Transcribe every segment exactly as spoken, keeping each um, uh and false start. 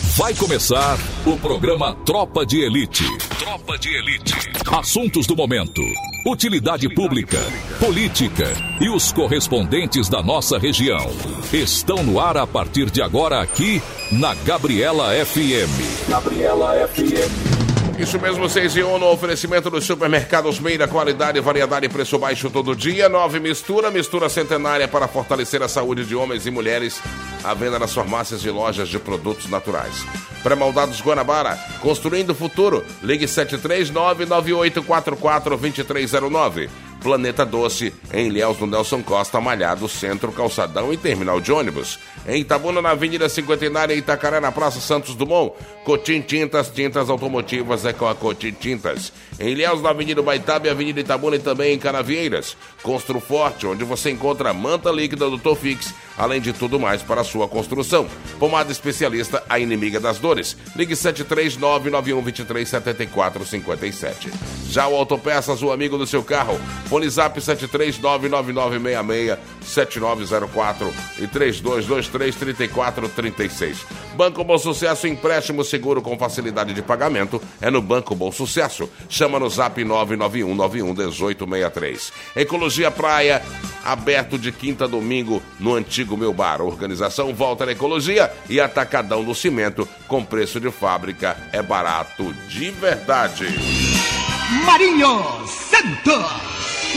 Vai começar o programa Tropa de Elite. Tropa de Elite. Assuntos do momento, utilidade pública, política e os correspondentes da nossa região. Estão no ar a partir de agora aqui na Gabriela F M. Gabriela F M. Isso mesmo, seis e um no oferecimento dos supermercados Meira, qualidade, variedade e preço baixo todo dia. Nove Mistura, mistura centenária para fortalecer a saúde de homens e mulheres. À venda nas farmácias e lojas de produtos naturais. Pré-moldados Guanabara, construindo o futuro. Ligue sete três nove, nove oito quatro quatro, dois três zero nove. Planeta Doce, em Ilhéus, no Nelson Costa, Malhado, Centro, Calçadão e Terminal de Ônibus. Em Itabuna, na Avenida Cinquentenária, em Itacaré, na Praça Santos Dumont. Cotim Tintas, tintas automotivas é com a Cotim Tintas. Em Ilhéus, na Avenida Baitabe, Avenida Itabuna e também em Canavieiras. Construforte, onde você encontra a manta líquida do Tofix, além de tudo mais para a sua construção. Pomada especialista, a inimiga das dores. Ligue sete três nove, nove um dois três, sete quatro cinco sete. Já o Autopeças, o amigo do seu carro. Fone Zap sete três nove, nove nove seis seis, sete nove zero quatro e três dois dois três, três quatro três seis. Banco Bom Sucesso, empréstimo seguro com facilidade de pagamento é no Banco Bom Sucesso. Chama no Zap nove nove um nove um um oito seis três. Ecologia Praia, aberto de quinta a domingo no antigo Meu Bar. Organização Volta na Ecologia e Atacadão do Cimento com preço de fábrica, é barato de verdade. Marinho Santos.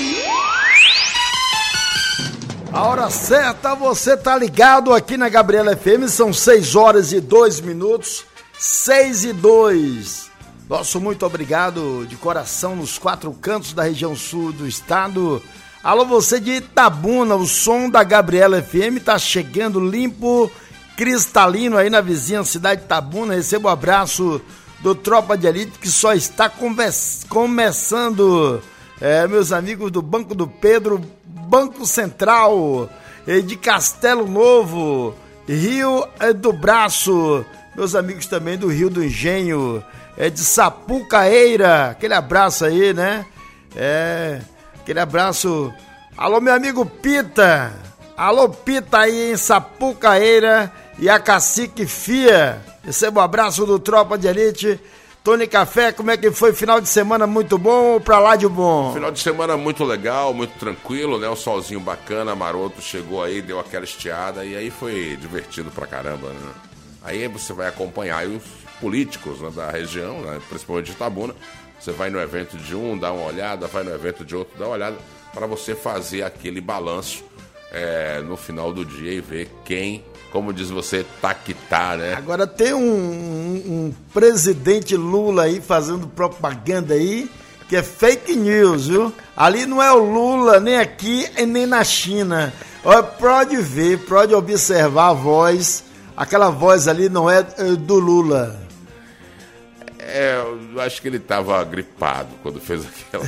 A hora certa, você tá ligado aqui na Gabriela F M, são seis horas e dois minutos, seis e dois. Nosso muito obrigado de coração nos quatro cantos da região sul do estado. Alô, você de Itabuna, o som da Gabriela F M tá chegando limpo, cristalino aí na vizinha cidade de Itabuna. Receba o abraço do Tropa de Elite que só está conversa- começando. É, meus amigos do Banco do Pedro, Banco Central, de Castelo Novo, Rio do Braço, meus amigos também do Rio do Engenho, é de Sapucaeira, aquele abraço aí, né? É, aquele abraço. Alô, meu amigo Pita, alô Pita aí em Sapucaeira e a Cacique Fia, receba o abraço do Tropa de Elite. Tony Café, como é que foi? Final de semana muito bom ou pra lá de bom? Final de semana muito legal, muito tranquilo, né? O solzinho bacana, maroto, chegou aí, deu aquela estiada e aí foi divertido pra caramba, né? Aí você vai acompanhar aí os políticos, né, da região, né, principalmente de Itabuna. Você vai no evento de um, dá uma olhada, vai no evento de outro, dá uma olhada, para você fazer aquele balanço é, no final do dia e ver quem... Como diz você, tá que tá, né? Agora tem um, um, um presidente Lula aí fazendo propaganda aí, que é fake news, viu? Ali não é o Lula, nem aqui e nem na China. Olha, pode ver, pode observar a voz. Aquela voz ali não é do Lula. É, eu acho que ele tava gripado quando fez aquela...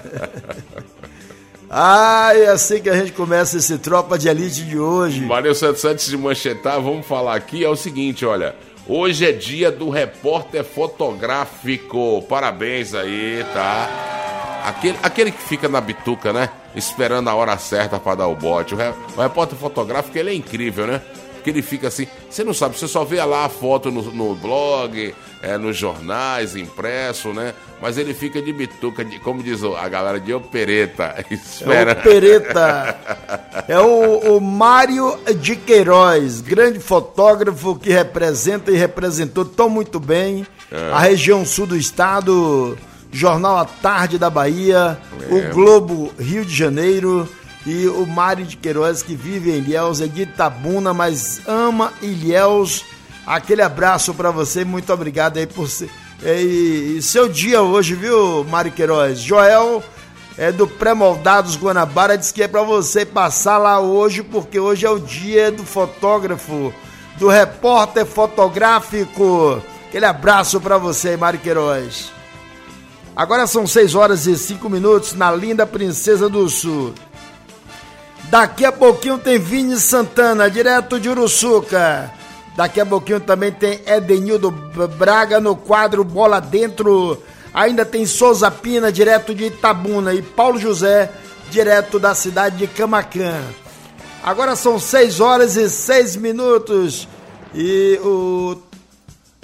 Ah, é assim que a gente começa esse Tropa de Elite de hoje. Marinho Santos, antes de manchetar, vamos falar aqui, é o seguinte, olha, hoje é dia do repórter fotográfico, parabéns aí, tá? Aquele, aquele que fica na bituca, né, esperando a hora certa pra dar o bote, o, re, o repórter fotográfico, ele é incrível, né? Porque ele fica assim, você não sabe, você só vê lá a foto no, no blog, é, nos jornais, impresso, né? Mas ele fica de bituca, de, como diz a galera, de opereta. Espera. É o opereta. É o, o Mário de Queiroz, grande fotógrafo que representa e representou tão muito bem é. a região sul do estado, Jornal à Tarde da Bahia, é. o Globo Rio de Janeiro... E o Mário de Queiroz, que vive em Ilhéus, é de Itabuna, mas ama Ilhéus. Aquele abraço pra você, muito obrigado aí por ser... E, e seu dia hoje, viu, Mário Queiroz? Joel, é do Pré-Moldados Guanabara, disse que é pra você passar lá hoje, porque hoje é o dia do fotógrafo, do repórter fotográfico. Aquele abraço pra você, Mário Queiroz. Agora são seis horas e cinco minutos na linda Princesa do Sul. Daqui a pouquinho tem Vini Santana, direto de Uruçuca. Daqui a pouquinho também tem Edenildo Braga no quadro Bola Dentro. Ainda tem Souza Pina, direto de Itabuna. E Paulo José, direto da cidade de Camaquã. Agora são seis horas e seis minutos. E o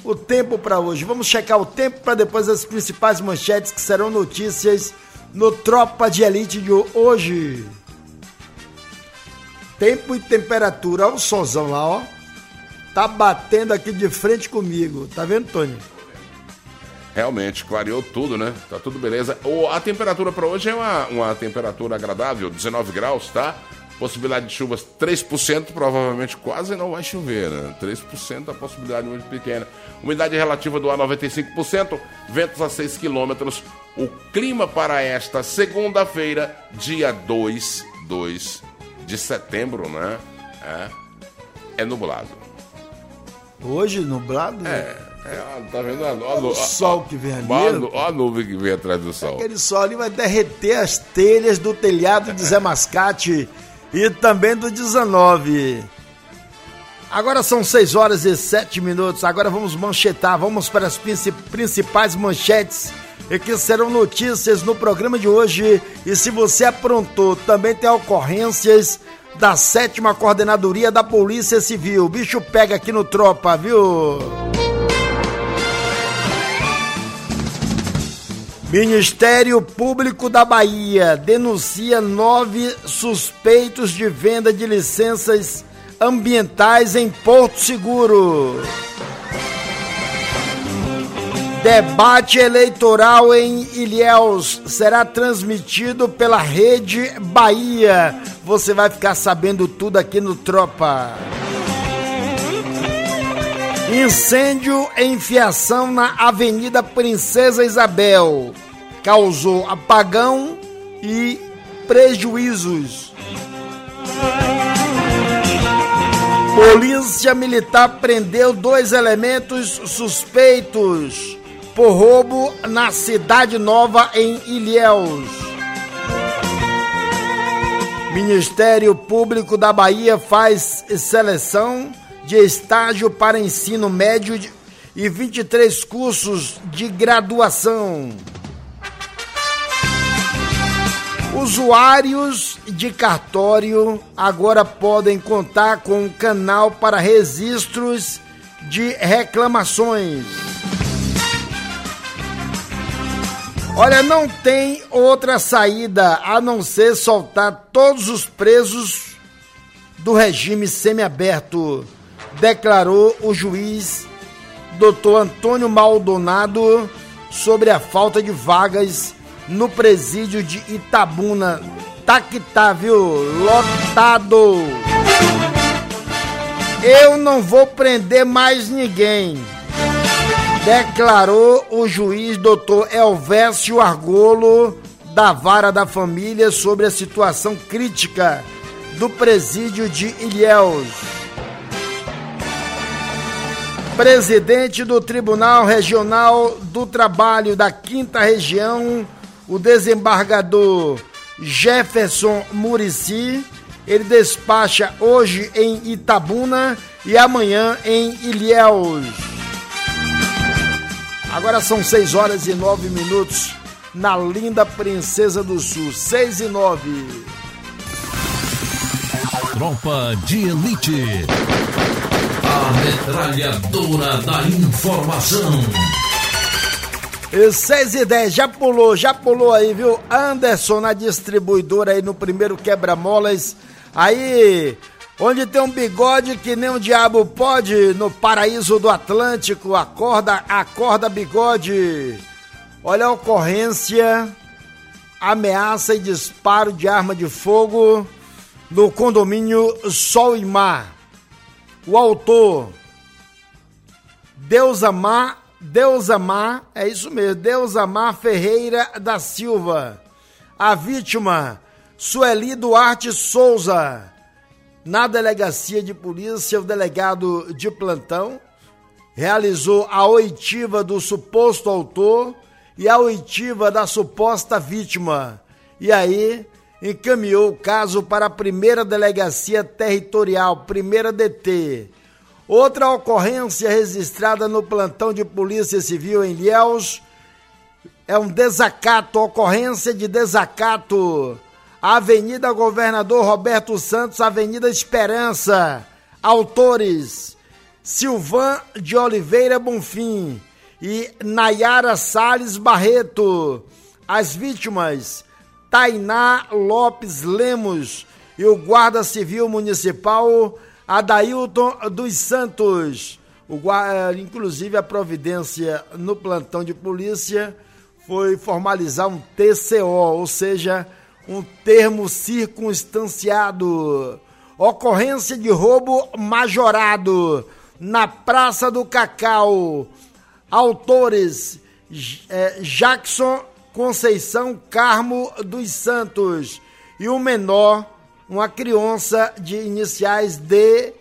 o tempo para hoje. Vamos checar o tempo para depois as principais manchetes que serão notícias no Tropa de Elite de hoje. Tempo e temperatura, olha o solzão lá, ó. Tá batendo aqui de frente comigo, tá vendo, Tony? Realmente, clareou tudo, né? Tá tudo beleza. O, a temperatura para hoje é uma, uma temperatura agradável, dezenove graus, tá? Possibilidade de chuvas três por cento, provavelmente quase não vai chover, né? três por cento a possibilidade muito pequena. Umidade relativa do ar noventa e cinco por cento, ventos a seis quilômetros. O clima para esta segunda-feira, dia dois de setembro, né? É, é nublado. Hoje nublado? É, é tá vendo? A, a, a, o sol que vem ali. Olha a nuvem que vem atrás do sol. Aquele sol ali vai derreter as telhas do telhado de Zé Mascate e também do dezenove. Agora são seis horas e sete minutos. Agora vamos manchetar, vamos para as principais manchetes e que serão notícias no programa de hoje. E se você aprontou, também tem ocorrências da sétima Coordenadoria da Polícia Civil. O bicho pega aqui no Tropa, viu? Ministério Público da Bahia denuncia nove suspeitos de venda de licenças ambientais em Porto Seguro. Debate eleitoral em Ilhéus será transmitido pela Rede Bahia. Você vai ficar sabendo tudo aqui no Tropa. Incêndio em fiação na Avenida Princesa Isabel causou apagão e prejuízos. Polícia Militar prendeu dois elementos suspeitos por roubo na Cidade Nova, em Ilhéus. Ministério Público da Bahia faz seleção de estágio para ensino médio e vinte e três cursos de graduação. Usuários de cartório agora podem contar com um canal para registros de reclamações. Olha, não tem outra saída a não ser soltar todos os presos do regime semiaberto, declarou o juiz doutor Antônio Maldonado sobre a falta de vagas no presídio de Itabuna. Tá que tá, viu? Lotado. Eu não vou prender mais ninguém, declarou o juiz doutor Elvésio Argolo, da Vara da Família, sobre a situação crítica do presídio de Ilhéus. Presidente do Tribunal Regional do Trabalho da Quinta Região, o desembargador Jefferson Murici, ele despacha hoje em Itabuna e amanhã em Ilhéus. Agora são seis horas e nove minutos na linda Princesa do Sul, seis e nove. Tropa de Elite, a metralhadora da informação. E seis e dez, já pulou, já pulou aí, viu? Anderson na distribuidora aí no primeiro quebra-molas. Aí, onde tem um bigode que nem um diabo pode, no paraíso do Atlântico, acorda, acorda bigode. Olha a ocorrência, ameaça e disparo de arma de fogo no condomínio Sol e Mar. O autor, Deusamar, Deusamar, é isso mesmo, Deusamar Ferreira da Silva. A vítima, Sueli Duarte Souza. Na delegacia de polícia, o delegado de plantão realizou a oitiva do suposto autor e a oitiva da suposta vítima. E aí, encaminhou o caso para a primeira delegacia territorial, primeira D T. Outra ocorrência registrada no plantão de Polícia Civil em Ilhéus é um desacato, ocorrência de desacato. Avenida Governador Roberto Santos, Avenida Esperança. Autores: Silvan de Oliveira Bonfim e Nayara Salles Barreto. As vítimas, Tainá Lopes Lemos e o Guarda Civil Municipal Adailton dos Santos. O, inclusive a providência no plantão de polícia foi formalizar um T C O, ou seja, um termo circunstanciado. Ocorrência de roubo majorado na Praça do Cacau. Autores é, Jackson Conceição Carmo dos Santos e um menor, uma criança de iniciais D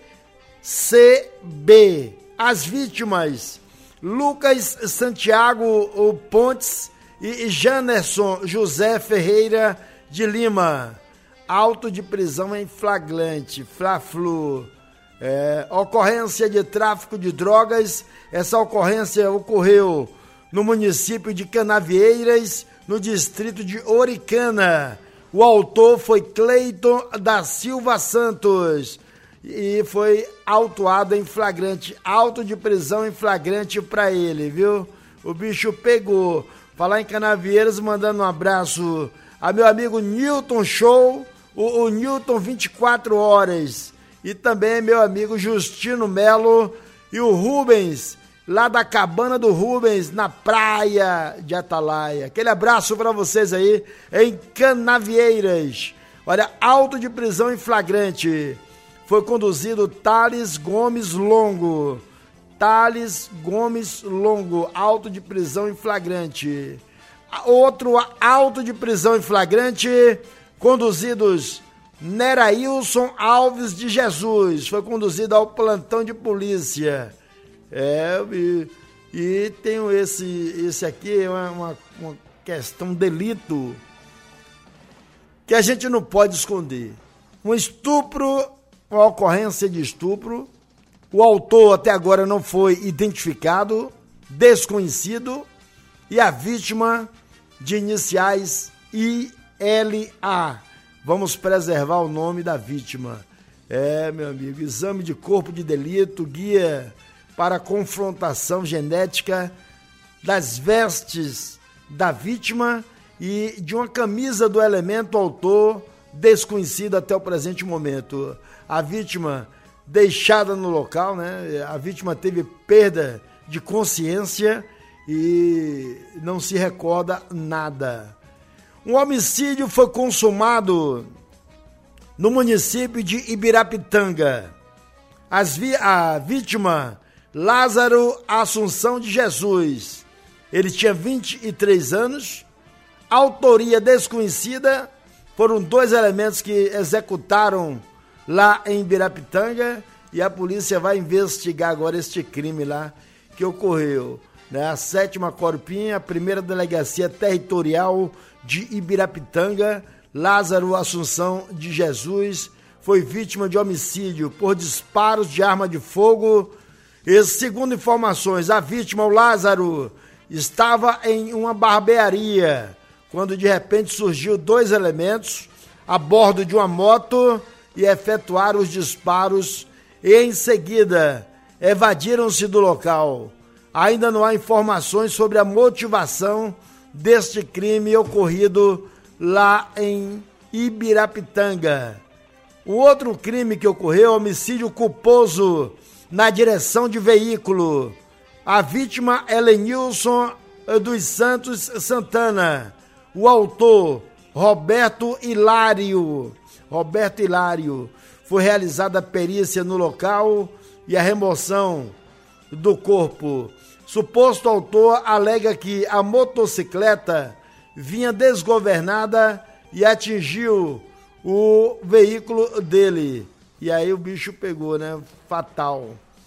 C B. As vítimas, Lucas Santiago Pontes e Janerson José Ferreira de Lima. Auto de prisão em flagrante, Fla-Flu. É, ocorrência de tráfico de drogas. Essa ocorrência ocorreu no município de Canavieiras, no distrito de Oricana. O autor foi Cleiton da Silva Santos e foi autuado em flagrante, auto de prisão em flagrante para ele, viu? O bicho pegou. Falar em Canavieiras, mandando um abraço a meu amigo Newton Show, o, o Newton vinte e quatro horas, e também meu amigo Justino Melo e o Rubens, lá da Cabana do Rubens, na praia de Atalaia. Aquele abraço para vocês aí em Canavieiras. Olha, auto de prisão em flagrante. Foi conduzido Thales Gomes Longo. Thales Gomes Longo, auto de prisão em flagrante. Outro auto de prisão em flagrante, conduzidos Nerailson Alves de Jesus. Foi conduzido ao plantão de polícia. É, e, e tem esse, esse aqui, é uma, uma, uma questão, um delito que a gente não pode esconder. Um estupro, uma ocorrência de estupro, o autor até agora não foi identificado, desconhecido, e a vítima de iniciais I L A. Vamos preservar o nome da vítima. É, meu amigo, exame de corpo de delito, guia para confrontação genética das vestes da vítima e de uma camisa do elemento autor desconhecido até o presente momento. A vítima deixada no local, né? A vítima teve perda de consciência e não se recorda nada. Um homicídio foi consumado no município de Ibirapitanga. As vi- a vítima, Lázaro Assunção de Jesus. Ele tinha vinte e três anos, autoria desconhecida. Foram dois elementos que executaram lá em Ibirapitanga e a polícia vai investigar agora este crime lá que ocorreu. Né? A sétima Corpinha, a primeira delegacia territorial de Ibirapitanga, Lázaro Assunção de Jesus foi vítima de homicídio por disparos de arma de fogo. E, segundo informações, a vítima, o Lázaro, estava em uma barbearia quando de repente surgiu dois elementos a bordo de uma moto e efetuaram os disparos e em seguida evadiram-se do local. Ainda não há informações sobre a motivação deste crime ocorrido lá em Ibirapitanga. O outro crime que ocorreu, homicídio culposo na direção de veículo. A vítima é Lenilson dos Santos Santana. O autor, Roberto Hilário. Roberto Hilário. Foi realizada a perícia no local e a remoção do corpo. Suposto autor alega que a motocicleta vinha desgovernada e atingiu o veículo dele. E aí o bicho pegou, né? Fatal.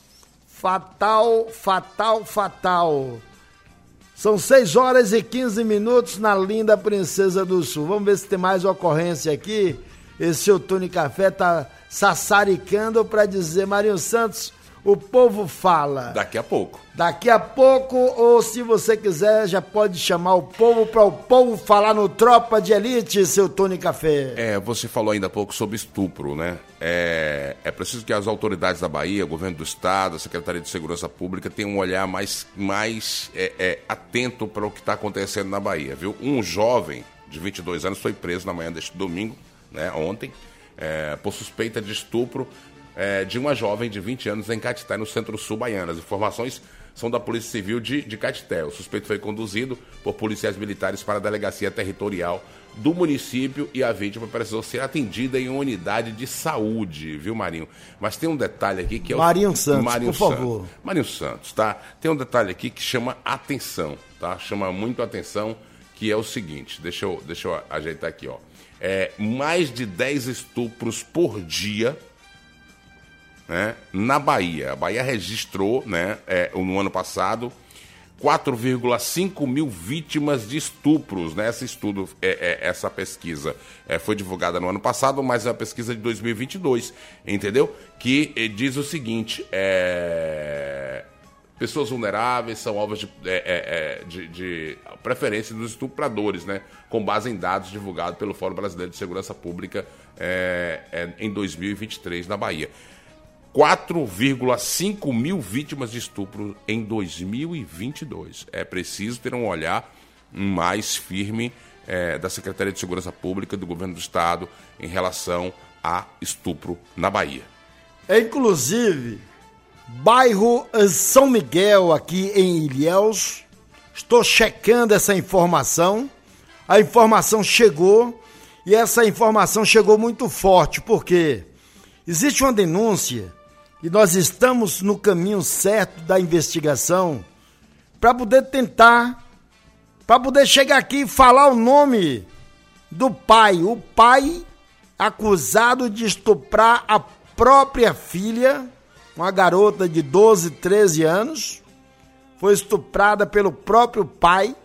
Fatal, fatal, fatal. São seis horas e quinze minutos na linda Princesa do Sul. Vamos ver se tem mais ocorrência aqui. Esse seu Tony Café tá sassaricando para dizer, Marinho Santos, o povo fala. Daqui a pouco. Daqui a pouco, ou se você quiser, já pode chamar o povo para o povo falar no Tropa de Elite, seu Tony Café. É, você falou ainda há pouco sobre estupro, né? É, é preciso que as autoridades da Bahia, o governo do estado, a Secretaria de Segurança Pública tenham um olhar mais, mais é, é, atento para o que está acontecendo na Bahia, viu? Um jovem de vinte e dois anos foi preso na manhã deste domingo, né, ontem, é, por suspeita de estupro é, de uma jovem de vinte anos em Caetité, no centro-sul baiano. As informações são da Polícia Civil de, de Caetité. O suspeito foi conduzido por policiais militares para a delegacia territorial do município e a vítima precisou ser atendida em uma unidade de saúde, viu, Marinho? Mas tem um detalhe aqui que é o... Marinho Santos, Marinho por Santos. favor. Marinho Santos, tá? Tem um detalhe aqui que chama atenção, tá? Chama muito atenção, que é o seguinte, deixa eu, deixa eu ajeitar aqui, ó. É, mais de dez estupros por dia, né, na Bahia. A Bahia registrou, né, é, no ano passado, quatro vírgula cinco mil vítimas de estupros, né? Esse estudo, é, é, essa pesquisa é, foi divulgada no ano passado, mas é a pesquisa de dois mil e vinte e dois, entendeu? Que é, diz o seguinte, é... pessoas vulneráveis são alvos de, é, é, de, de preferência dos estupradores, né? Com base em dados divulgados pelo Fórum Brasileiro de Segurança Pública é, é, em dois mil e vinte e três na Bahia. quatro vírgula cinco mil vítimas de estupro em dois mil e vinte e dois. É preciso ter um olhar mais firme é, da Secretaria de Segurança Pública, do Governo do Estado, em relação a estupro na Bahia. É, inclusive, bairro São Miguel, aqui em Ilhéus, estou checando essa informação. A informação chegou e essa informação chegou muito forte, porque existe uma denúncia e nós estamos no caminho certo da investigação para poder tentar, para poder chegar aqui e falar o nome do pai. O pai acusado de estuprar a própria filha, uma garota de doze, treze anos, foi estuprada pelo próprio pai,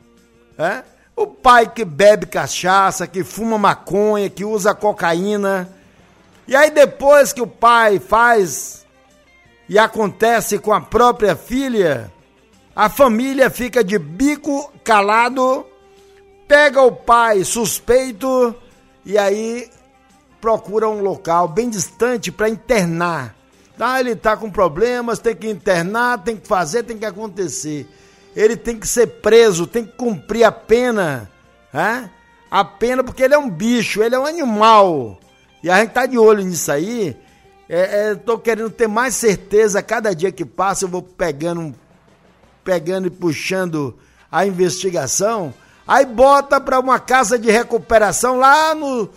é? O pai que bebe cachaça, que fuma maconha, que usa cocaína. E aí depois que o pai faz e acontece com a própria filha, a família fica de bico calado, pega o pai suspeito e aí procura um local bem distante para internar. Ah, ele tá com problemas, tem que internar, tem que fazer, tem que acontecer. Ele tem que ser preso, tem que cumprir a pena, né? A pena porque ele é um bicho, ele é um animal. E a gente tá de olho nisso aí. É, é, tô querendo ter mais certeza, cada dia que passa eu vou pegando, pegando e puxando a investigação. Aí bota para uma casa de recuperação lá no...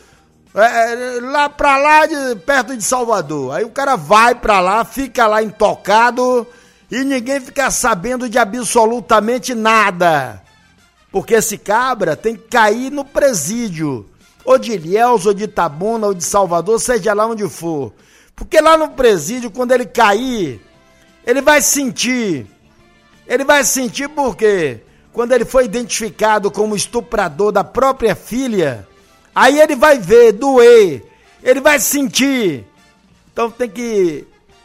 É, lá pra lá, de, perto de Salvador. Aí o cara vai pra lá, fica lá intocado e ninguém fica sabendo de absolutamente nada. Porque esse cabra tem que cair no presídio, ou de Ilhéus, ou de Itabuna, ou de Salvador, seja lá onde for. Porque lá no presídio, quando ele cair, ele vai sentir. Ele vai sentir porque quando ele foi identificado como estuprador da própria filha, aí ele vai ver, doer, ele vai sentir. Então tem que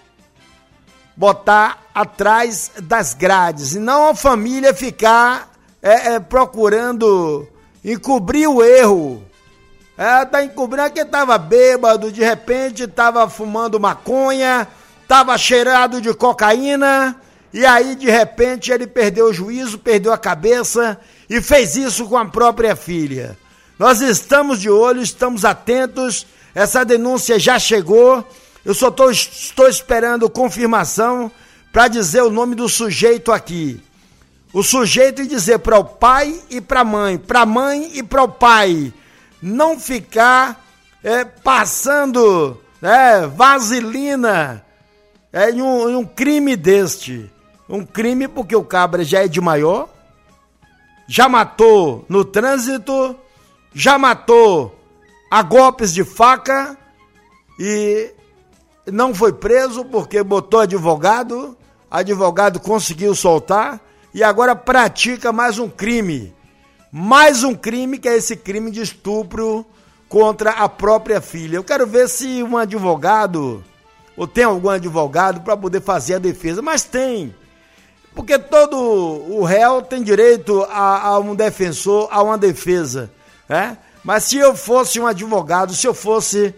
botar atrás das grades, e não a família ficar é, é, procurando encobrir o erro. É, tá encobrindo que tava bêbado, de repente tava fumando maconha, tava cheirado de cocaína, e aí de repente ele perdeu o juízo, perdeu a cabeça e fez isso com a própria filha. Nós estamos de olho, estamos atentos, essa denúncia já chegou, eu só tô, estou esperando confirmação para dizer o nome do sujeito aqui. O sujeito e dizer para o pai e para a mãe, para a mãe e para o pai, não ficar é, passando é, vaselina é, em, um, em um crime deste. Um crime porque o cabra já é de maior, já matou no trânsito, já matou a golpes de faca e não foi preso porque botou advogado, advogado conseguiu soltar e agora pratica mais um crime. Mais um crime, que é esse crime de estupro contra a própria filha. Eu quero ver se um advogado ou tem algum advogado para poder fazer a defesa, mas tem. Porque todo o réu tem direito a, a um defensor, a uma defesa, né? Mas se eu fosse um advogado, se eu fosse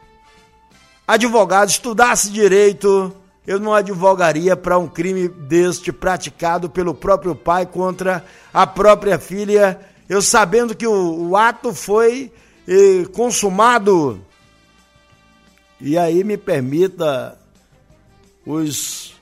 advogado, estudasse direito, eu não advogaria para um crime deste praticado pelo próprio pai contra a própria filha, eu sabendo que o, o ato foi eh, consumado. E aí me permita, os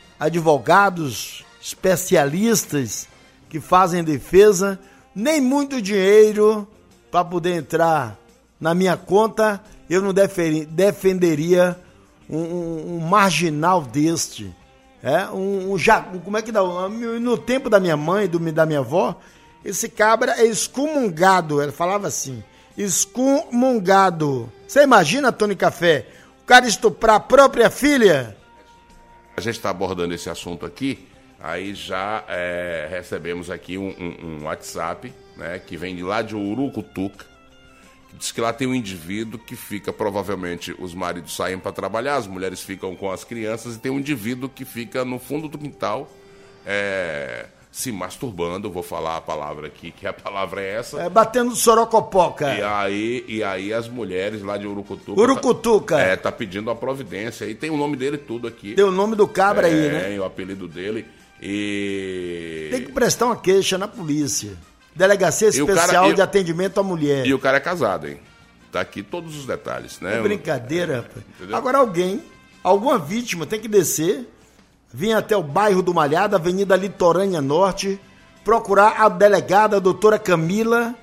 advogados especialistas que fazem defesa, nem muito dinheiro para poder entrar na minha conta, eu não defenderia um, um, um marginal deste. É, um, um, como é que dá? No tempo da minha mãe, do, da minha avó, esse cabra é excomungado, ela falava assim, excomungado. Você imagina, Tony Café, o cara estuprar a própria filha? A gente está abordando esse assunto aqui, aí já é, recebemos aqui um, um, um WhatsApp, né, que vem de lá de Urucutuca, que diz que lá tem um indivíduo que fica, provavelmente, os maridos saem para trabalhar, as mulheres ficam com as crianças, e tem um indivíduo que fica no fundo do quintal, é, se masturbando, vou falar a palavra aqui, que a palavra é essa. É, batendo sorocopoca. E aí, e aí as mulheres lá de Urucutuca... Urucutuca. Tá, é, tá pedindo a providência, e tem o nome dele tudo aqui. Tem o nome do cabra é, aí, né? É, o apelido dele, e... Tem que prestar uma queixa na polícia. Delegacia Especial cara, e, de Atendimento à Mulher. E o cara é casado, hein? Tá aqui todos os detalhes, né? É brincadeira, rapaz. É, agora alguém, alguma vítima tem que descer, vir até o bairro do Malhado, Avenida Litorânea Norte, procurar a delegada, a doutora Camila,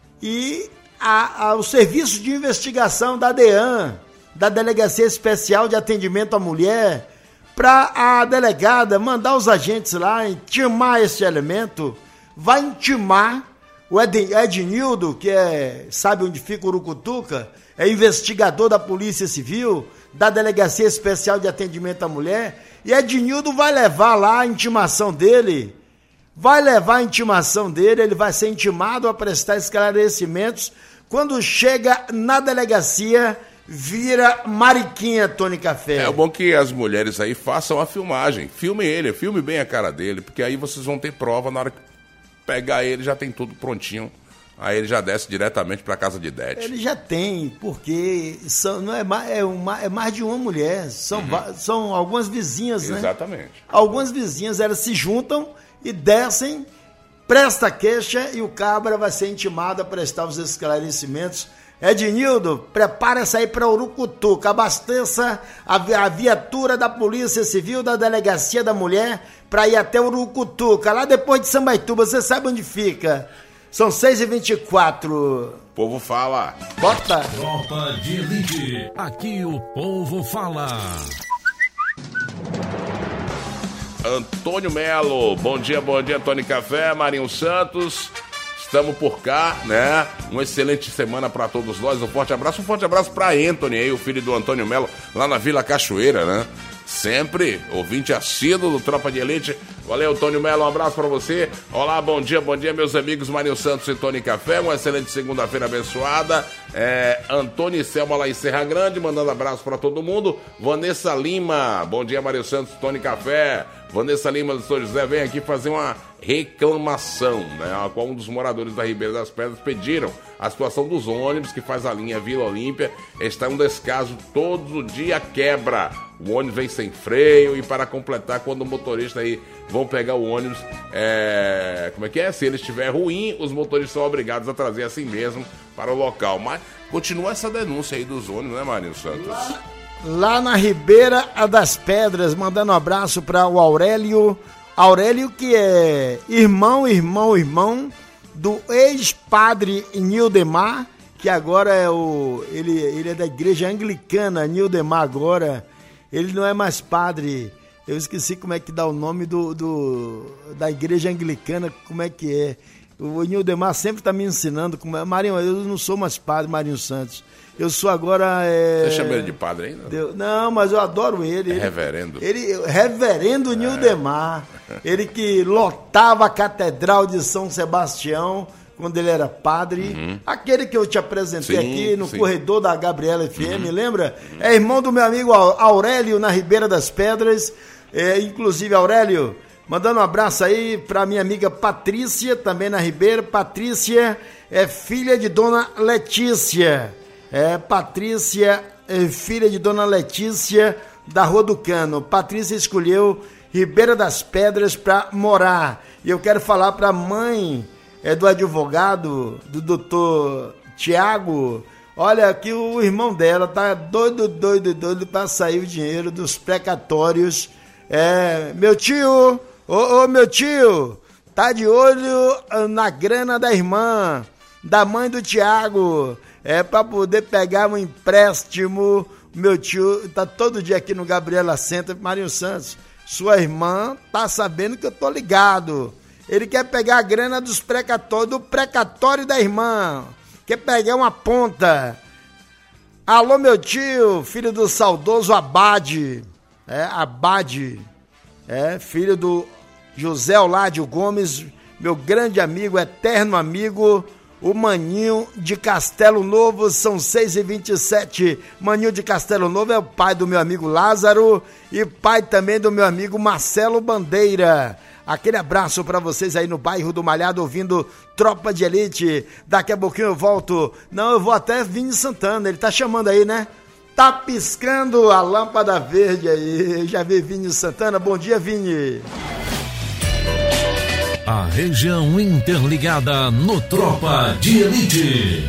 e a, a, o serviço de investigação da DEAN, da Delegacia Especial de Atendimento à Mulher, para a delegada mandar os agentes lá intimar esse elemento. Vai intimar o Ed, Ednildo, que é, sabe onde fica o Urucutuca, é investigador da Polícia Civil, da Delegacia Especial de Atendimento à Mulher, e Ednildo vai levar lá a intimação dele, vai levar a intimação dele, ele vai ser intimado a prestar esclarecimentos. Quando chega na delegacia, vira mariquinha, Tony Café. É bom que as mulheres aí façam a filmagem, filme ele, filme bem a cara dele, porque aí vocês vão ter prova na hora que pegar ele, já tem tudo prontinho. Aí ele já desce diretamente para casa de Dete. Ele já tem, porque são, não é, mais, é, uma, é mais de uma mulher. São, uhum. são algumas vizinhas, né? Exatamente. Algumas vizinhas, elas se juntam e descem, presta a queixa e o cabra vai ser intimado a prestar os esclarecimentos. Ednildo, prepara-se aí para Urucutuca, abasteça a, a viatura da Polícia Civil, da Delegacia da Mulher, para ir até Urucutuca, lá depois de Sambaituba. Você sabe onde fica? São seis e vinte e quatro. O povo fala. Bota. Tropa de Elite. Aqui o povo fala. Antônio Melo. Bom dia, bom dia, Tony Café, Marinho Santos. Estamos por cá, né? Uma excelente semana para todos nós. Um forte abraço. Um forte abraço para Anthony aí, o filho do Antônio Melo, lá na Vila Cachoeira, né? Sempre ouvinte assíduo do Tropa de Elite. Valeu, Antônio Melo, um abraço para você. Olá, bom dia, bom dia, meus amigos Marinho Santos e Tony Café. Uma excelente segunda-feira abençoada. É, Antônio e Selma lá em Serra Grande, mandando abraço para todo mundo. Vanessa Lima, bom dia, Marinho Santos, Tony Café. Vanessa Lima do São José vem aqui fazer uma reclamação, né, a qual um dos moradores da Ribeira das Pedras pediram a situação dos ônibus que faz a linha Vila Olímpia. Está um descaso, todo dia quebra. O ônibus vem sem freio e, para completar, quando o motorista aí vão pegar o ônibus, é... como é que é? Se ele estiver ruim, os motoristas são obrigados a trazer assim mesmo para o local. Mas continua essa denúncia aí dos ônibus, né, Marinho Santos? Lá, lá na Ribeira das Pedras, mandando um abraço para o Aurélio. Aurélio, que é irmão, irmão, irmão do ex-padre Nildemar, que agora é o... Ele, ele é da igreja anglicana, Nildemar agora... Ele não é mais padre, eu esqueci como é que dá o nome do, do, da igreja anglicana, como é que é. O Nildemar sempre está me ensinando, como é. Marinho, eu não sou mais padre, Marinho Santos. Eu sou agora... É... Você chama ele de padre ainda? Deus, não, mas eu adoro ele. É ele reverendo. Ele, reverendo é. Nildemar. Ele que lotava a Catedral de São Sebastião quando ele era padre. Uhum. Aquele que eu te apresentei sim, aqui no sim. corredor da Gabriela F M, uhum. lembra? Uhum. É irmão do meu amigo Aurélio, na Ribeira das Pedras. É, inclusive, Aurélio, mandando um abraço aí pra minha amiga Patrícia, também na Ribeira. Patrícia é filha de Dona Letícia. É, Patrícia é filha de Dona Letícia, da Rua do Cano. Patrícia escolheu Ribeira das Pedras para morar. E eu quero falar para a mãe é, do advogado, do doutor Tiago, olha que o irmão dela tá doido, doido, doido para sair o dinheiro dos precatórios. É, meu tio, ô, ô meu tio, tá de olho na grana da irmã, da mãe do Tiago, é para poder pegar um empréstimo. Meu tio tá todo dia aqui no Gabriela Center, Marinho Santos. Sua irmã tá sabendo que eu tô ligado. Ele quer pegar a grana dos precatórios, do precatório da irmã. Quer pegar uma ponta. Alô, meu tio, filho do saudoso Abade. É, Abade. É, filho do José Oládio Gomes, meu grande amigo, eterno amigo. O Maninho de Castelo Novo, são seis e vinte e sete. Maninho de Castelo Novo é o pai do meu amigo Lázaro e pai também do meu amigo Marcelo Bandeira. Aquele abraço para vocês aí no bairro do Malhado, ouvindo Tropa de Elite. Daqui a pouquinho eu volto. Não, eu vou até Vini Santana, ele tá chamando aí, né? Tá piscando a lâmpada verde aí. Já vi Vini Santana. Bom dia, Vini. A região interligada no Tropa de Elite.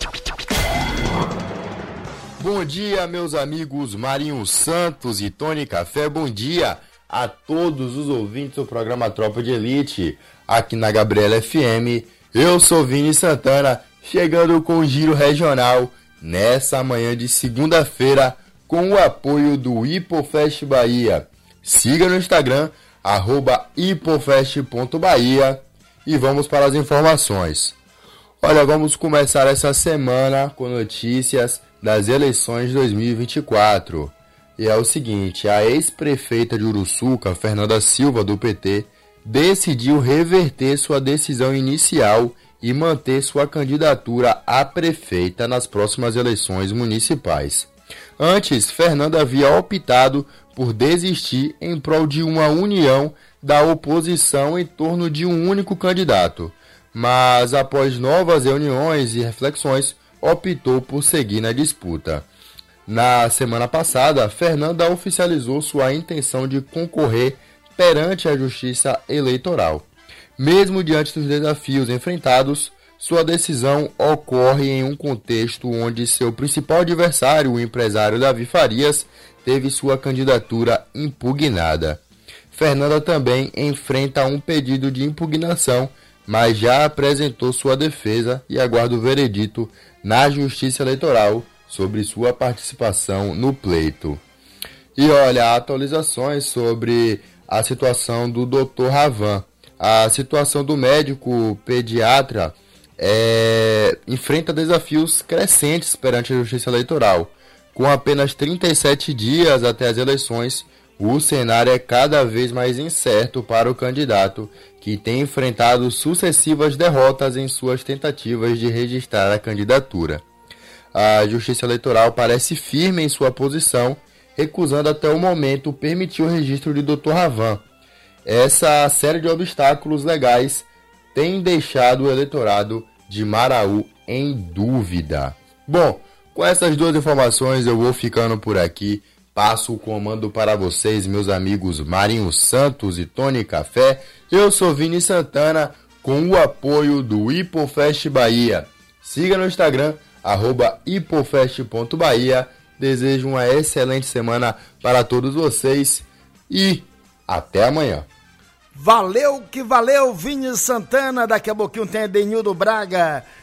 Bom dia, meus amigos Marinho Santos e Tony Café. Bom dia a todos os ouvintes do programa Tropa de Elite, aqui na Gabriela F M. Eu sou Vini Santana, chegando com o Giro Regional nessa manhã de segunda-feira, com o apoio do Hipofest Bahia. Siga no Instagram, arroba hipofest ponto bahia, e vamos para as informações. Olha, vamos começar essa semana com notícias das eleições de dois mil e vinte e quatro. E é o seguinte, a ex-prefeita de Uruçuca, Fernanda Silva, do P T, decidiu reverter sua decisão inicial e manter sua candidatura a prefeita nas próximas eleições municipais. Antes, Fernanda havia optado por desistir em prol de uma união da oposição em torno de um único candidato, mas após novas reuniões e reflexões, optou por seguir na disputa. Na semana passada, Fernanda oficializou sua intenção de concorrer perante a Justiça Eleitoral. Mesmo diante dos desafios enfrentados, sua decisão ocorre em um contexto onde seu principal adversário, o empresário Davi Farias, teve sua candidatura impugnada. Fernanda também enfrenta um pedido de impugnação, mas já apresentou sua defesa e aguarda o veredito na Justiça Eleitoral sobre sua participação no pleito. E olha, atualizações sobre a situação do doutor Ravan. A situação do médico pediatra é, enfrenta desafios crescentes perante a Justiça Eleitoral. Com apenas trinta e sete dias até as eleições, o cenário é cada vez mais incerto para o candidato, que tem enfrentado sucessivas derrotas em suas tentativas de registrar a candidatura. A Justiça Eleitoral parece firme em sua posição, recusando até o momento permitir o registro de doutor Ravan. Essa série de obstáculos legais tem deixado o eleitorado de Maraú em dúvida. Bom, com essas duas informações eu vou ficando por aqui. Passo o comando para vocês, meus amigos Marinho Santos e Tony Café. Eu sou Vini Santana, com o apoio do Hipofest Bahia. Siga no Instagram, arroba hipofest ponto bahia. Desejo uma excelente semana para todos vocês e até amanhã. Valeu que valeu, Vini Santana. Daqui a pouquinho tem Edenildo Braga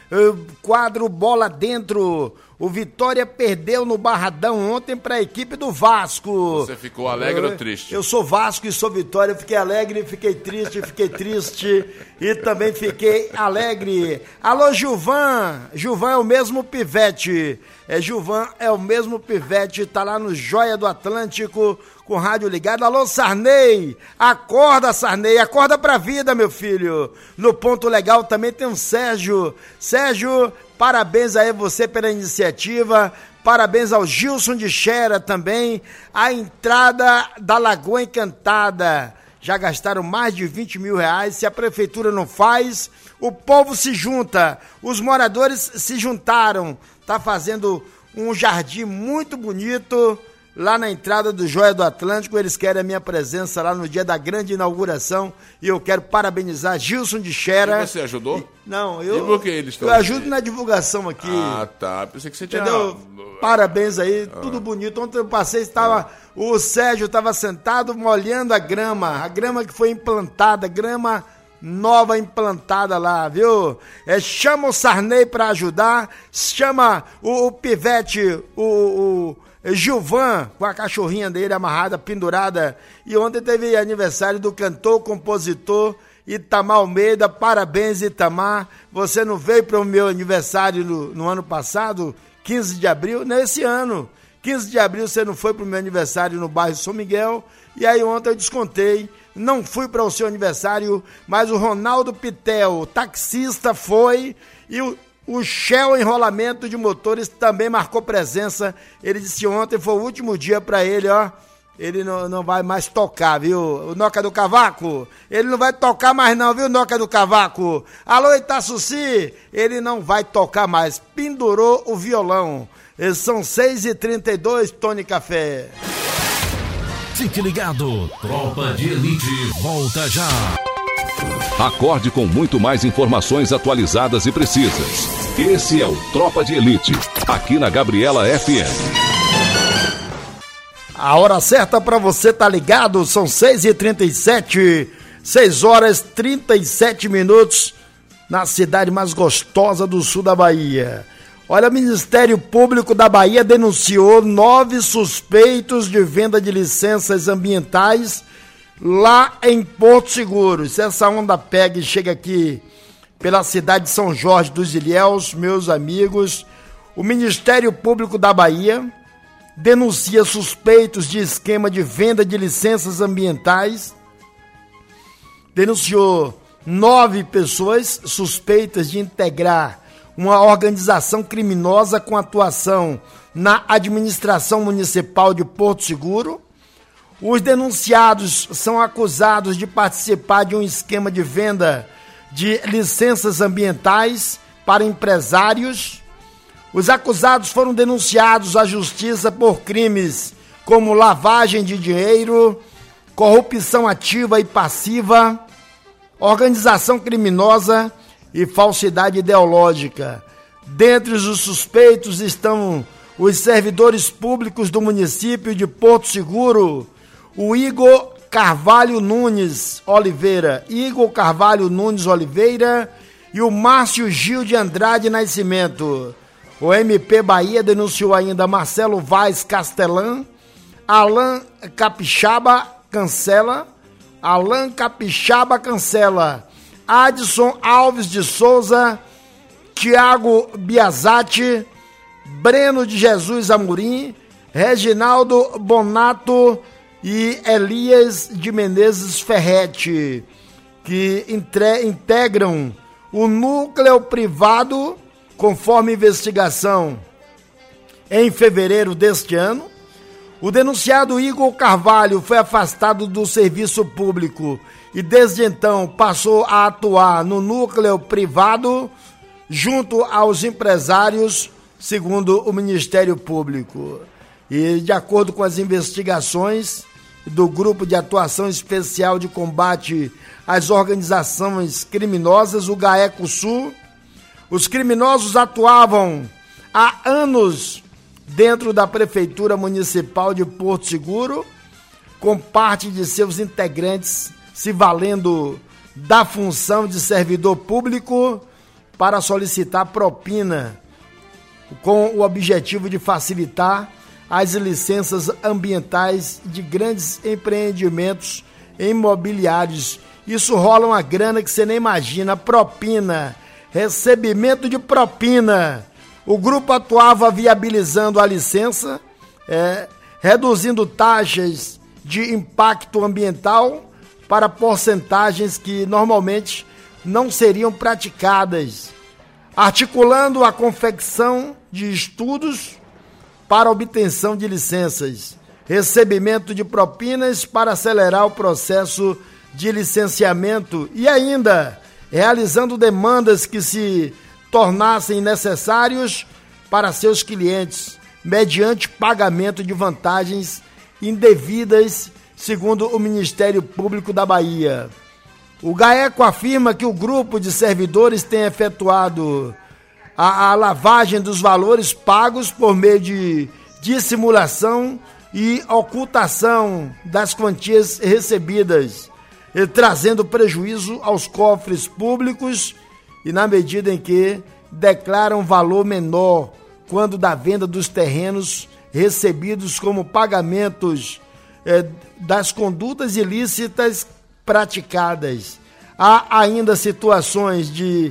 quadro Bola Dentro. O Vitória perdeu no Barradão ontem para a equipe do Vasco. Você ficou alegre eu, ou triste? Eu sou Vasco e sou Vitória. Eu fiquei alegre, fiquei triste, fiquei triste e também fiquei alegre. Alô, Gilvan. Gilvan é o mesmo pivete. É, Gilvan é o mesmo pivete. Tá lá no Joia do Atlântico com o rádio ligado. Alô, Sarney. Acorda, Sarney. Acorda pra vida, meu filho. No Ponto Legal também tem um Sérgio. Sérgio, parabéns aí você pela iniciativa, parabéns ao Gilson de Xera também, a entrada da Lagoa Encantada, já gastaram mais de vinte mil reais, se a prefeitura não faz, o povo se junta, os moradores se juntaram, tá fazendo um jardim muito bonito lá na entrada do Joia do Atlântico. Eles querem a minha presença lá no dia da grande inauguração e eu quero parabenizar Gilson de Xera. E você ajudou? E, não, eu, e por que eles estão eu ajudo aqui na divulgação aqui. Ah, tá. Pensei que você tinha... Entendeu? Parabéns aí, ah. tudo bonito. Ontem eu passei, estava, ah. o Sérgio estava sentado molhando a grama, a grama que foi implantada, grama nova implantada lá, viu? É, chama o Sarney para ajudar, chama o, o Pivete, o... o Gilvan, com a cachorrinha dele amarrada, pendurada. E ontem teve aniversário do cantor, compositor Itamar Almeida. Parabéns, Itamar. Você não veio para o meu aniversário no, no ano passado, quinze de abril? Nesse ano, quinze de abril você não foi para o meu aniversário no bairro São Miguel. E aí ontem eu descontei, não fui para o seu aniversário, mas o Ronaldo Pitel, taxista, foi. E o O Shell Enrolamento de Motores também marcou presença. Ele disse ontem foi o último dia para ele, ó. Ele não, não vai mais tocar, viu? O Noca do Cavaco, ele não vai tocar mais não, viu, Noca do Cavaco? Alô, Itaçuci, ele não vai tocar mais. Pendurou o violão. Eles são seis e trinta e dois, Tony Café. Fique ligado, Tropa de Elite volta já. Acorde com muito mais informações atualizadas e precisas. Esse é o Tropa de Elite, aqui na Gabriela F M. A hora certa para você tá ligado, são seis e trinta e sete, seis horas e trinta e sete minutos, na cidade mais gostosa do sul da Bahia. Olha, o Ministério Público da Bahia denunciou nove suspeitos de venda de licenças ambientais lá em Porto Seguro. Se essa onda pega e chega aqui pela cidade de São Jorge dos Ilhéus, meus amigos, o Ministério Público da Bahia denuncia suspeitos de esquema de venda de licenças ambientais. Denunciou nove pessoas suspeitas de integrar uma organização criminosa com atuação na administração municipal de Porto Seguro. Os denunciados são acusados de participar de um esquema de venda de licenças ambientais para empresários. Os acusados foram denunciados à justiça por crimes como lavagem de dinheiro, corrupção ativa e passiva, organização criminosa e falsidade ideológica. Dentre os suspeitos estão os servidores públicos do município de Porto Seguro, o Igor Carvalho Nunes Oliveira, Igor Carvalho Nunes Oliveira e o Márcio Gil de Andrade Nascimento. O M P Bahia denunciou ainda Marcelo Vaz Castelã, Alan Capixaba Cancela, Alan Capixaba Cancela, Adson Alves de Souza, Tiago Biazatti, Breno de Jesus Amorim, Reginaldo Bonato e Elias de Menezes Ferretti, que entre, integram o núcleo privado, conforme investigação. Em fevereiro deste ano, o denunciado Igor Carvalho foi afastado do serviço público e desde então passou a atuar no núcleo privado junto aos empresários, segundo o Ministério Público. E de acordo com as investigações do Grupo de Atuação Especial de Combate às Organizações Criminosas, o GAECO Sul, os criminosos atuavam há anos dentro da Prefeitura Municipal de Porto Seguro, com parte de seus integrantes se valendo da função de servidor público para solicitar propina, com o objetivo de facilitar as licenças ambientais de grandes empreendimentos imobiliários. Isso rola uma grana que você nem imagina, propina, recebimento de propina. O grupo atuava viabilizando a licença, é, reduzindo taxas de impacto ambiental para porcentagens que normalmente não seriam praticadas, articulando a confecção de estudos para obtenção de licenças, recebimento de propinas para acelerar o processo de licenciamento e ainda realizando demandas que se tornassem necessários para seus clientes, mediante pagamento de vantagens indevidas, segundo o Ministério Público da Bahia. O GAECO afirma que o grupo de servidores tem efetuado a, a lavagem dos valores pagos por meio de dissimulação e ocultação das quantias recebidas, e trazendo prejuízo aos cofres públicos e na medida em que declaram valor menor quando da venda dos terrenos recebidos como pagamentos eh, das condutas ilícitas praticadas. Há ainda situações de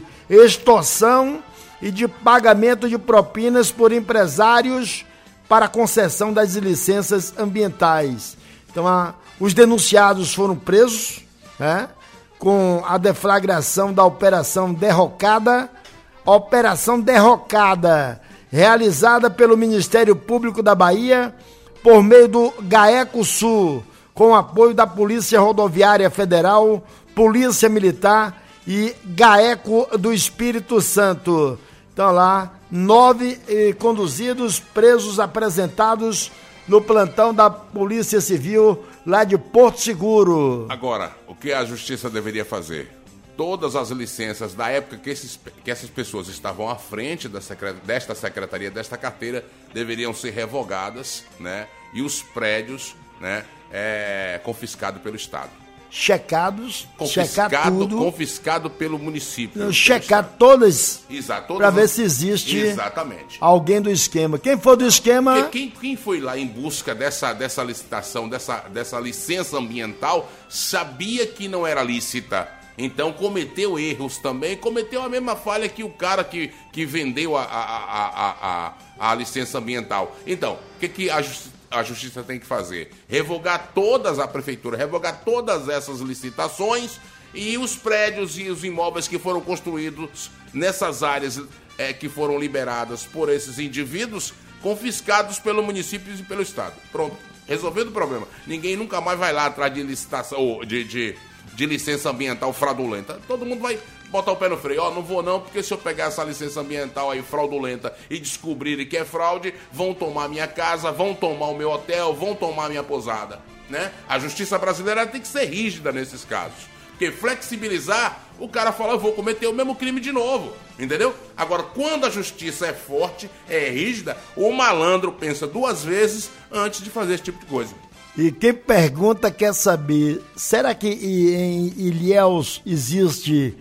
extorsão e de pagamento de propinas por empresários para concessão das licenças ambientais. Então, a, os denunciados foram presos, né, com a deflagração da Operação Derrocada, Operação Derrocada, realizada pelo Ministério Público da Bahia, por meio do GAECO Sul, com apoio da Polícia Rodoviária Federal, Polícia Militar e GAECO do Espírito Santo. Então lá, nove eh, conduzidos, presos, apresentados no plantão da Polícia Civil lá de Porto Seguro. Agora, o que a Justiça deveria fazer? Todas as licenças da época que, esses, que essas pessoas estavam à frente da secret, desta secretaria, desta carteira, deveriam ser revogadas, né? E os prédios, né, é, confiscados pelo Estado. Checados, confiscado, checar tudo. Confiscado pelo município. Checar todas, exato, para ver se existe exatamente alguém do esquema. Quem for do esquema... Quem, quem foi lá em busca dessa, dessa licitação, dessa, dessa licença ambiental, sabia que não era lícita. Então cometeu erros também, cometeu a mesma falha que o cara que, que vendeu a, a, a, a, a, a licença ambiental. Então, o que, que a justiça... a justiça tem que fazer? Revogar todas, a prefeitura, revogar todas essas licitações e os prédios e os imóveis que foram construídos nessas áreas é, que foram liberadas por esses indivíduos, confiscados pelo município e pelo Estado. Pronto, resolvido o problema. Ninguém nunca mais vai lá atrás de licitação, ou de, de, de licença ambiental fraudulenta. Todo mundo vai botar o pé no freio. Ó, oh, não vou não, porque se eu pegar essa licença ambiental aí fraudulenta e descobrirem que é fraude, vão tomar minha casa, vão tomar o meu hotel, vão tomar minha pousada, né? A justiça brasileira tem que ser rígida nesses casos. Porque flexibilizar, o cara fala, eu vou cometer o mesmo crime de novo, entendeu? Agora, quando a justiça é forte, é rígida, o malandro pensa duas vezes antes de fazer esse tipo de coisa. E quem pergunta quer saber, será que em Ilhéus existe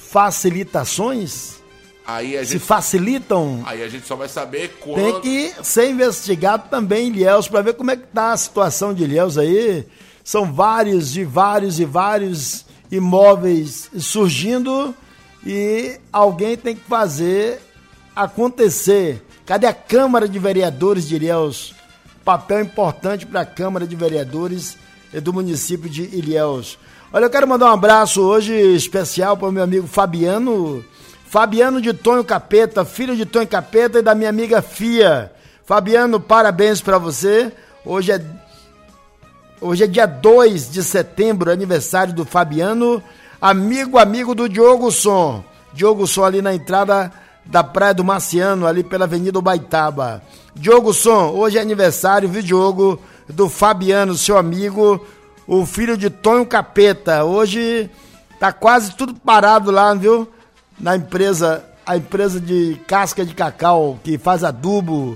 facilitações? Aí a gente, se facilitam? Aí a gente só vai saber quando... Tem que ser investigado também em Ilhéus, para ver como é que tá a situação de Ilhéus aí. São vários e vários e vários imóveis surgindo e alguém tem que fazer acontecer. Cadê a Câmara de Vereadores de Ilhéus? Papel importante para a Câmara de Vereadores do município de Ilhéus. Olha, eu quero mandar um abraço hoje especial para o meu amigo Fabiano, Fabiano de Tonho Capeta, filho de Tonho Capeta e da minha amiga Fia. Fabiano, parabéns para você. Hoje é, hoje é dia dois de setembro, aniversário do Fabiano, amigo, amigo do Diogo Som. Diogo Som ali na entrada da Praia do Marciano, ali pela Avenida Ubaitaba. Diogo Som, hoje é aniversário, viu, Diogo, do Fabiano, seu amigo, o filho de Tonho Capeta. Hoje tá quase tudo parado lá, viu? Na empresa, a empresa de casca de cacau, que faz adubo. Uhum.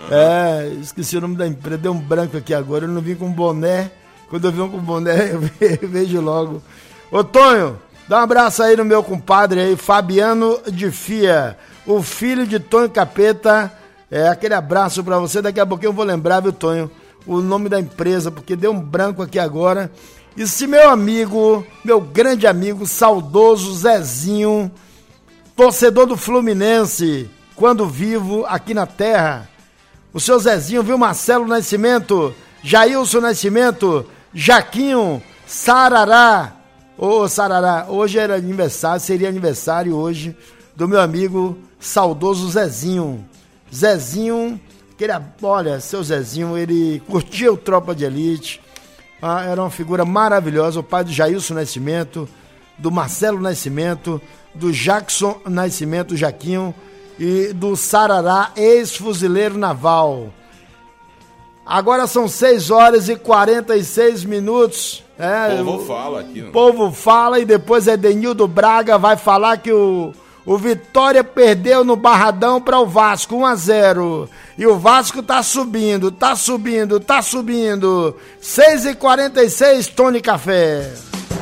É, esqueci o nome da empresa, deu um branco aqui agora, eu não vim com boné. Quando eu vim com boné, eu vejo logo. Ô, Tonho, Dá um abraço aí no meu compadre aí, Fabiano de Fia, o filho de Tonho Capeta. É, aquele abraço pra você. Daqui a pouquinho eu vou lembrar, viu, Tonho, o nome da empresa, porque deu um branco aqui agora. E se meu amigo, meu grande amigo, saudoso Zezinho, torcedor do Fluminense, quando vivo aqui na terra, o seu Zezinho, viu, Marcelo Nascimento, Jailson Nascimento, Jaquinho, Sarará, ô Sarará, hoje era aniversário, seria aniversário hoje do meu amigo saudoso Zezinho. Zezinho, aquele, olha, seu Zezinho, ele curtia o Tropa de Elite, ah, era uma figura maravilhosa, o pai do Jailson Nascimento, do Marcelo Nascimento, do Jackson Nascimento, Jaquinho, e do Sarará, ex-fuzileiro naval. Agora são seis horas e quarenta e seis minutos. É, o povo o, fala aqui. O né? povo fala e depois Edenildo Braga vai falar que o, o Vitória perdeu no Barradão para o Vasco, um a zero. E o Vasco tá subindo, tá subindo, tá subindo. seis e quarenta e seis, Tony Café.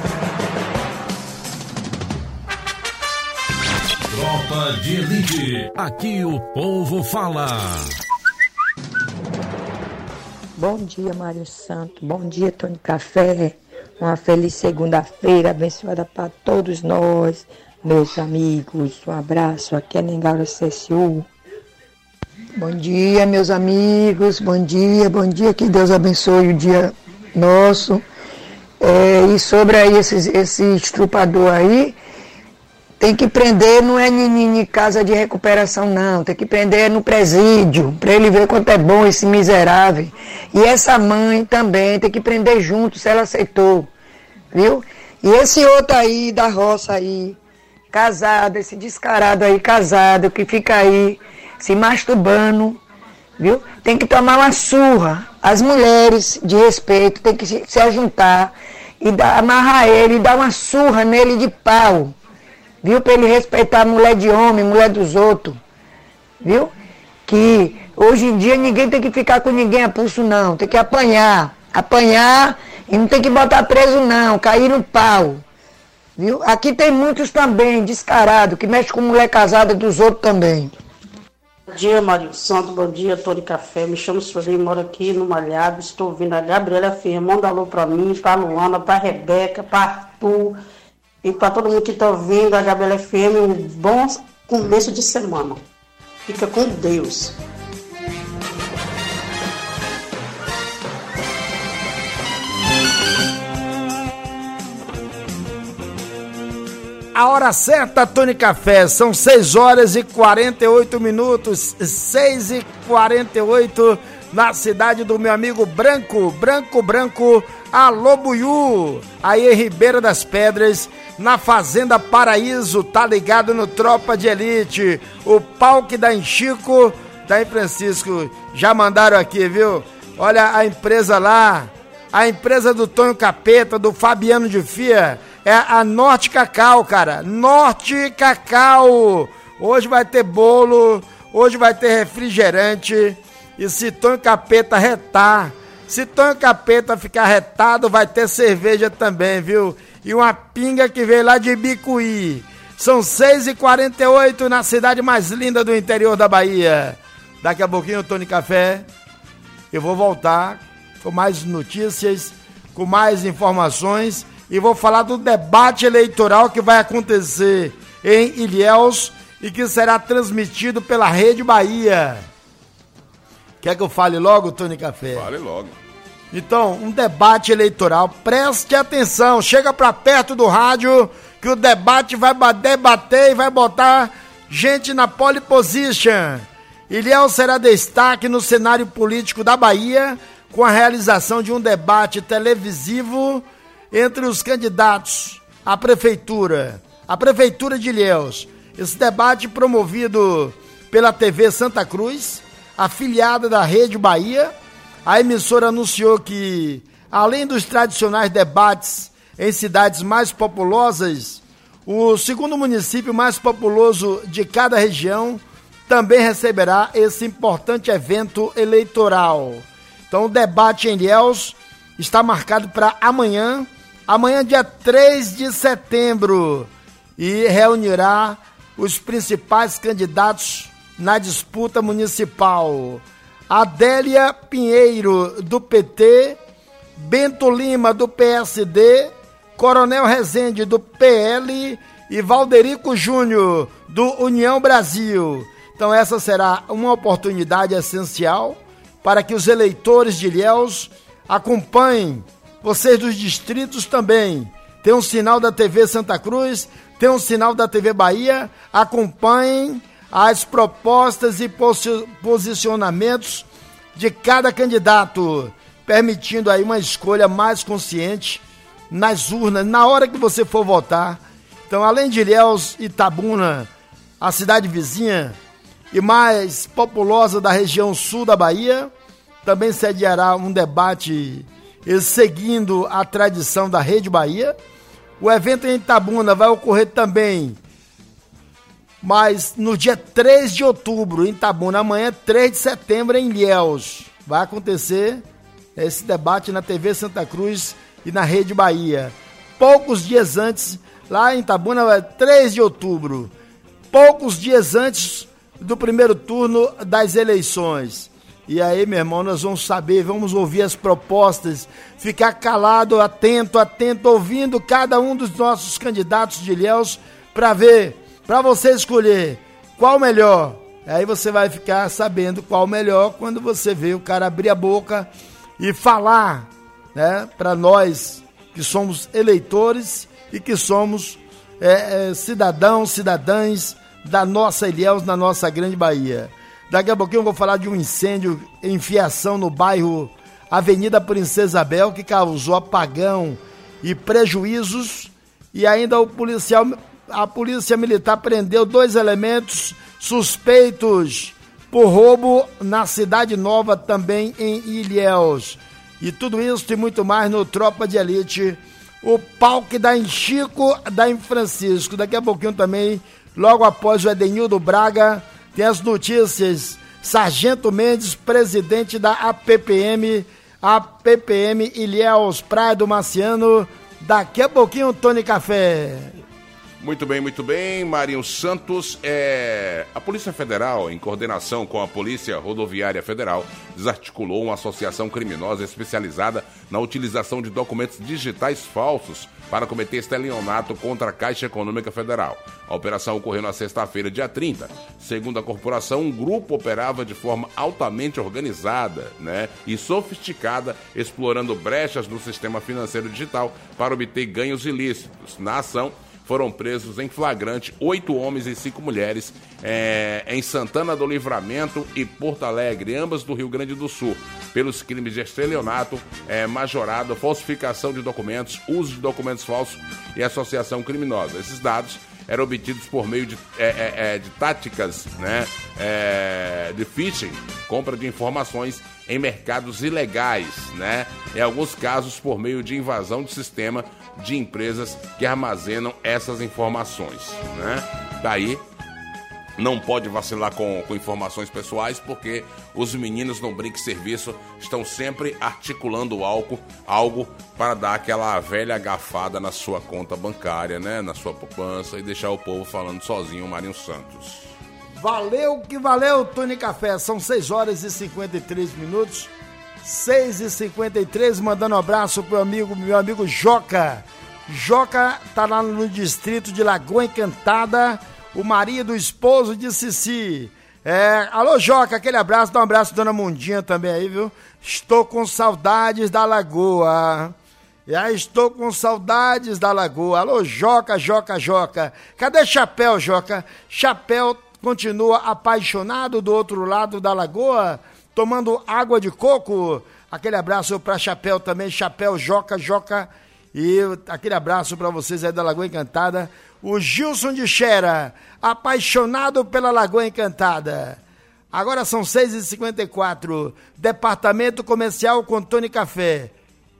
Tropa de Elite. Aqui o povo fala. Bom dia, Mário Santo. Bom dia, Tony Café. Uma feliz segunda-feira, abençoada para todos nós, meus amigos. Um abraço. Aqui é Nengaura C S U. Bom dia, meus amigos. Bom dia, bom dia. Que Deus abençoe o dia nosso. É, e sobre aí esse, esse estrupador aí, tem que prender, não é em casa de recuperação, não. Tem que prender no presídio, para ele ver quanto é bom esse miserável. E essa mãe também tem que prender junto, se ela aceitou, viu? E esse outro aí, da roça aí, casado, esse descarado aí, casado, que fica aí se masturbando, viu? Tem que tomar uma surra. As mulheres de respeito tem que se, se ajuntar e dar, amarrar ele e dar uma surra nele de pau. Viu? Para ele respeitar a mulher de homem, mulher dos outros. Viu? Que hoje em dia ninguém tem que ficar com ninguém a pulso, não. Tem que apanhar. Apanhar e não tem que botar preso, não. Cair no pau. Viu? Aqui tem muitos também, descarados, que mexem com mulher casada dos outros também. Bom dia, Mário Santo. Bom dia, Tony Café. Me chamo Sueli, moro aqui no Malhado. Estou ouvindo a Gabriela F M. Manda alô pra mim, pra Luana, pra Rebeca, pra Arthur. E para todo mundo que está ouvindo a Gabriela F M, um bom começo de semana. Fica com Deus. A hora certa, Tony Café, são seis horas e quarenta e oito minutos, seis e quarenta e oito na cidade do meu amigo Branco, Branco, Branco, alô Buiú, aí em Ribeira das Pedras, na Fazenda Paraíso, tá ligado no Tropa de Elite, o pau que dá em Chico, tá em Francisco, já mandaram aqui, viu? Olha a empresa lá, a empresa do Tonho Capeta, do Fabiano de Fia, é a Norte Cacau, cara, Norte Cacau, hoje vai ter bolo, hoje vai ter refrigerante, e se Tonho Capeta retar, se Tonho Capeta ficar retado, vai ter cerveja também, viu? E uma pinga que veio lá de Bicuí. São seis e quarenta e oito na cidade mais linda do interior da Bahia. Daqui a pouquinho, Tony Café, eu vou voltar com mais notícias, com mais informações e vou falar do debate eleitoral que vai acontecer em Ilhéus e que será transmitido pela Rede Bahia. Quer que eu fale logo, Tony Café? Fale logo. Então, um debate eleitoral, preste atenção, chega pra perto do rádio que o debate vai debater e vai botar gente na pole position. Ilhéus será destaque no cenário político da Bahia com a realização de um debate televisivo entre os candidatos à prefeitura, a prefeitura de Ilhéus. Esse debate promovido pela T V Santa Cruz, afiliada da Rede Bahia. A emissora anunciou que, além dos tradicionais debates em cidades mais populosas, o segundo município mais populoso de cada região também receberá esse importante evento eleitoral. Então, o debate em Ilhéus está marcado para amanhã, amanhã, dia três de setembro, e reunirá os principais candidatos na disputa municipal. Adélia Pinheiro, do P T, Bento Lima, do P S D, Coronel Rezende, do P L e Valderico Júnior, do União Brasil. Então essa será uma oportunidade essencial para que os eleitores de Ilhéus acompanhem, vocês dos distritos também. Tem um sinal da T V Santa Cruz, tem um sinal da T V Bahia, acompanhem as propostas e posicionamentos de cada candidato, permitindo aí uma escolha mais consciente nas urnas, na hora que você for votar. Então, além de Ilhéus, Itabuna, a cidade vizinha e mais populosa da região sul da Bahia, também sediará um debate seguindo a tradição da Rede Bahia. O evento em Itabuna vai ocorrer também, mas no dia três de outubro, em Itabuna, amanhã, três de setembro, em Ilhéus. Vai acontecer esse debate na T V Santa Cruz e na Rede Bahia. Poucos dias antes, lá em Itabuna, três de outubro, poucos dias antes do primeiro turno das eleições. E aí, meu irmão, nós vamos saber, vamos ouvir as propostas, ficar calado, atento, atento, ouvindo cada um dos nossos candidatos de Ilhéus para ver, para você escolher qual melhor. Aí você vai ficar sabendo qual melhor quando você vê o cara abrir a boca e falar, né, para nós que somos eleitores e que somos é, é, cidadãos, cidadãs da nossa Ilhéus, na nossa grande Bahia. Daqui a pouquinho eu vou falar de um incêndio em fiação no bairro Avenida Princesa Isabel, que causou apagão e prejuízos, e ainda o policial, a polícia militar prendeu dois elementos suspeitos por roubo na Cidade Nova, também em Ilhéus. E tudo isso e muito mais no Tropa de Elite, o palco da em Chico, da em Francisco. Daqui a pouquinho também, logo após o Edenildo Braga, tem as notícias. Sargento Mendes, presidente da A P P M, A P P M Ilhéus, Praia do Marciano. Daqui a pouquinho, Tony Café. Muito bem, muito bem. Marinho Santos, é... a Polícia Federal, em coordenação com a Polícia Rodoviária Federal, desarticulou uma associação criminosa especializada na utilização de documentos digitais falsos para cometer estelionato contra a Caixa Econômica Federal. A operação ocorreu na sexta-feira, dia trinta. Segundo a corporação, um grupo operava de forma altamente organizada, né, e sofisticada, explorando brechas no sistema financeiro digital para obter ganhos ilícitos. Na ação, foram presos em flagrante oito homens e cinco mulheres é, em Santana do Livramento e Porto Alegre, ambas do Rio Grande do Sul, pelos crimes de estelionato, é, majorado, falsificação de documentos, uso de documentos falsos e associação criminosa. Esses dados eram obtidos por meio de, é, é, é, de táticas, né, é, de phishing, compra de informações em mercados ilegais, né? Em alguns casos por meio de invasão de sistema de empresas que armazenam essas informações, né? Daí não pode vacilar com, com informações pessoais, porque os meninos no Brinque Serviço estão sempre articulando algo, algo para dar aquela velha agafada na sua conta bancária, né? Na sua poupança, e deixar o povo falando sozinho, Marinho Santos. Valeu que valeu, Tony Café. São seis horas e cinquenta e três minutos. seis e cinquenta e três, mandando um abraço pro amigo, meu amigo Joca. Joca tá lá no distrito de Lagoa Encantada, o marido, o esposo de Cici. É, alô, Joca, aquele abraço, dá um abraço dona Mundinha também aí, viu? Estou com saudades da Lagoa. Já estou com saudades da Lagoa. Alô, Joca, Joca, Joca. Cadê Chapéu, Joca? Chapéu continua apaixonado do outro lado da lagoa, tomando água de coco. Aquele abraço para Chapéu também, Chapéu, Joca, Joca. E aquele abraço para vocês aí da Lagoa Encantada. O Gilson de Xera, apaixonado pela Lagoa Encantada. Agora são seis e cinquenta e quatro. Departamento Comercial com Tony Café.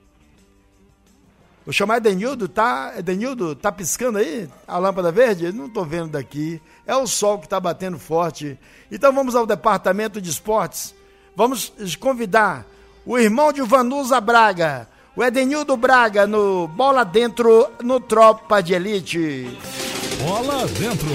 Vou chamar Edenildo, tá? Edenildo, tá piscando aí a lâmpada verde? Não tô vendo daqui. É o sol que tá batendo forte. Então vamos ao Departamento de Esportes. Vamos convidar o irmão de Vanusa Braga, O Edenildo Braga no Bola Dentro no Tropa de Elite. Bola Dentro.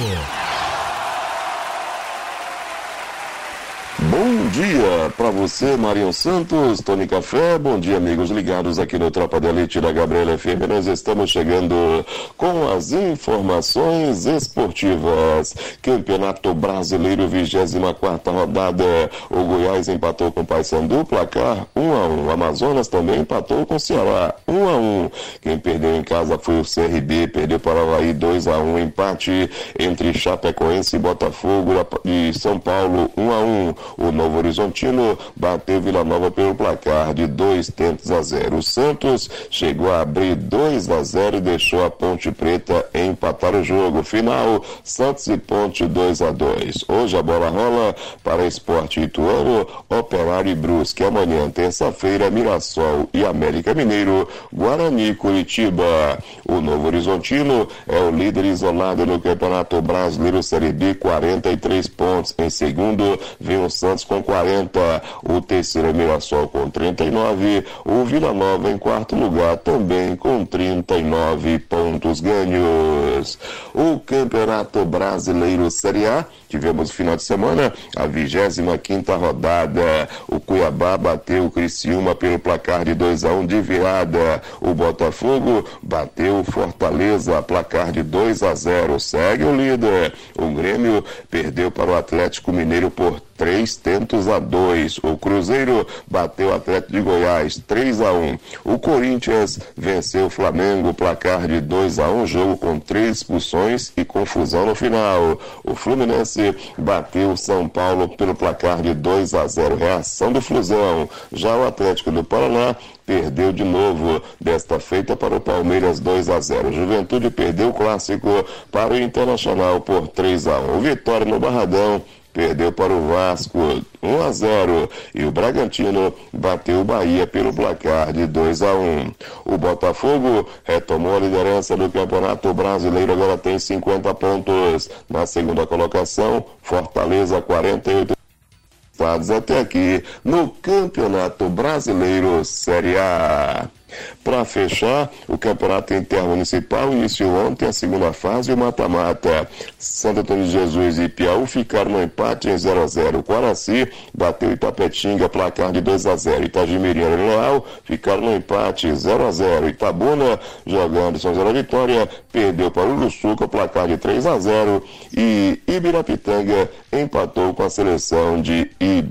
Bom dia para você, Marinho Santos, Tony Café. Bom dia, amigos ligados aqui no Tropa de Elite da Gabriela F M. Nós estamos chegando com as informações esportivas. Campeonato Brasileiro, vigésima quarta rodada. O Goiás empatou com o Paysandu, placar um a um. O Amazonas também empatou com o Ceará, um a um. Quem perdeu em casa foi o C R B, perdeu para o Avaí dois a um. Empate entre Chapecoense e Botafogo de São Paulo, um a um. O Novo Horizontino bateu Vila Nova pelo placar de dois tentos a zero. O Santos chegou a abrir dois a zero e deixou a Ponte Preta empatar o jogo. Final, Santos e Ponte dois a dois. Hoje a bola rola para Sport Ituano, Operário e Brusque. Amanhã, terça-feira, Mirassol e América Mineiro, Guarani e Curitiba. O Novo Horizontino é o líder isolado no Campeonato Brasileiro Série B, quarenta e três pontos. Em segundo, vem o Santos com quarenta, o terceiro é Mirassol com trinta e nove, o Vila Nova em quarto lugar também com trinta e nove pontos ganhos. O Campeonato Brasileiro Série A, tivemos no final de semana a vigésima quinta rodada. O Cuiabá bateu o Criciúma pelo placar de dois a um de virada. O Botafogo bateu o Fortaleza, placar de dois a zero, segue o líder. O Grêmio perdeu para o Atlético Mineiro por três tentos a dois. O Cruzeiro bateu o Atlético de Goiás três a um. O Corinthians venceu o Flamengo, placar de dois a um, jogo com três expulsões e confusão no final. O Fluminense bateu o São Paulo pelo placar de dois a zero, reação do Flusão. Já o Atlético do Paraná perdeu de novo, desta feita para o Palmeiras dois a zero. Juventude perdeu o clássico para o Internacional por três a um. O Vitória no Barradão perdeu para o Vasco um a zero e o Bragantino bateu o Bahia pelo placar de dois a um. O Botafogo retomou a liderança do Campeonato Brasileiro, agora tem cinquenta pontos. Na segunda colocação, Fortaleza quarenta e oito estados até aqui no Campeonato Brasileiro Série A. Para fechar, o Campeonato Intermunicipal iniciou ontem a segunda fase e o mata-mata. Santo Antônio de Jesus e Piauí ficaram no empate em zero a zero. Quaraci bateu Itapetinga, placar de dois a zero. Itagimirim e Leal ficaram no empate zero a zero. Itabuna, jogando São José da Vitória, perdeu para o Uruçuca, placar de três a zero. E Ibirapitanga empatou com a seleção de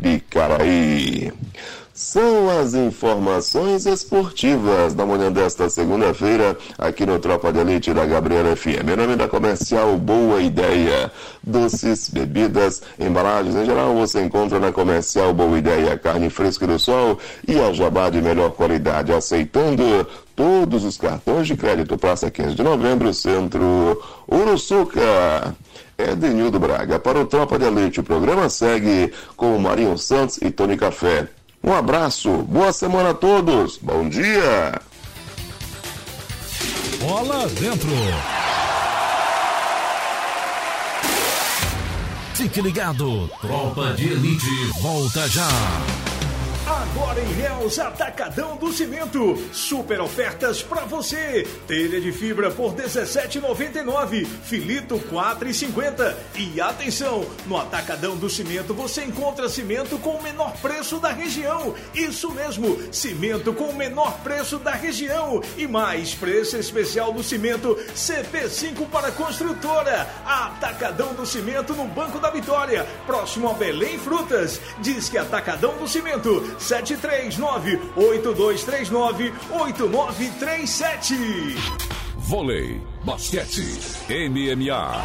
Ibicaraí. São as informações esportivas da manhã desta segunda-feira, aqui no Tropa de Elite da Gabriela F M. Meu nome é da Comercial Boa Ideia. Doces, bebidas, embalagens em geral, você encontra na Comercial Boa Ideia. Carne fresca do sol e a jabá de melhor qualidade, aceitando todos os cartões de crédito. Praça quinze de novembro, Centro Uruçuca. Edenildo Braga para o Tropa de Elite. O programa segue com Marinho Santos e Tony Café. Um abraço, boa semana a todos, bom dia! Bola Dentro. Fique ligado, Tropa de Elite volta já. Agora em Réus, Atacadão do Cimento. Super ofertas pra você. Telha de fibra por dezessete reais e noventa e nove centavos. Filito quatro reais e cinquenta centavos. E atenção, no Atacadão do Cimento você encontra cimento com o menor preço da região. Isso mesmo, cimento com o menor preço da região. E mais, preço especial do cimento C P cinco para construtora. Atacadão do Cimento no Banco da Vitória, próximo a Belém Frutas. Diz que Atacadão do Cimento, sete três nove, oito dois três nove, oito nove três sete. Vôlei, basquete, M M A.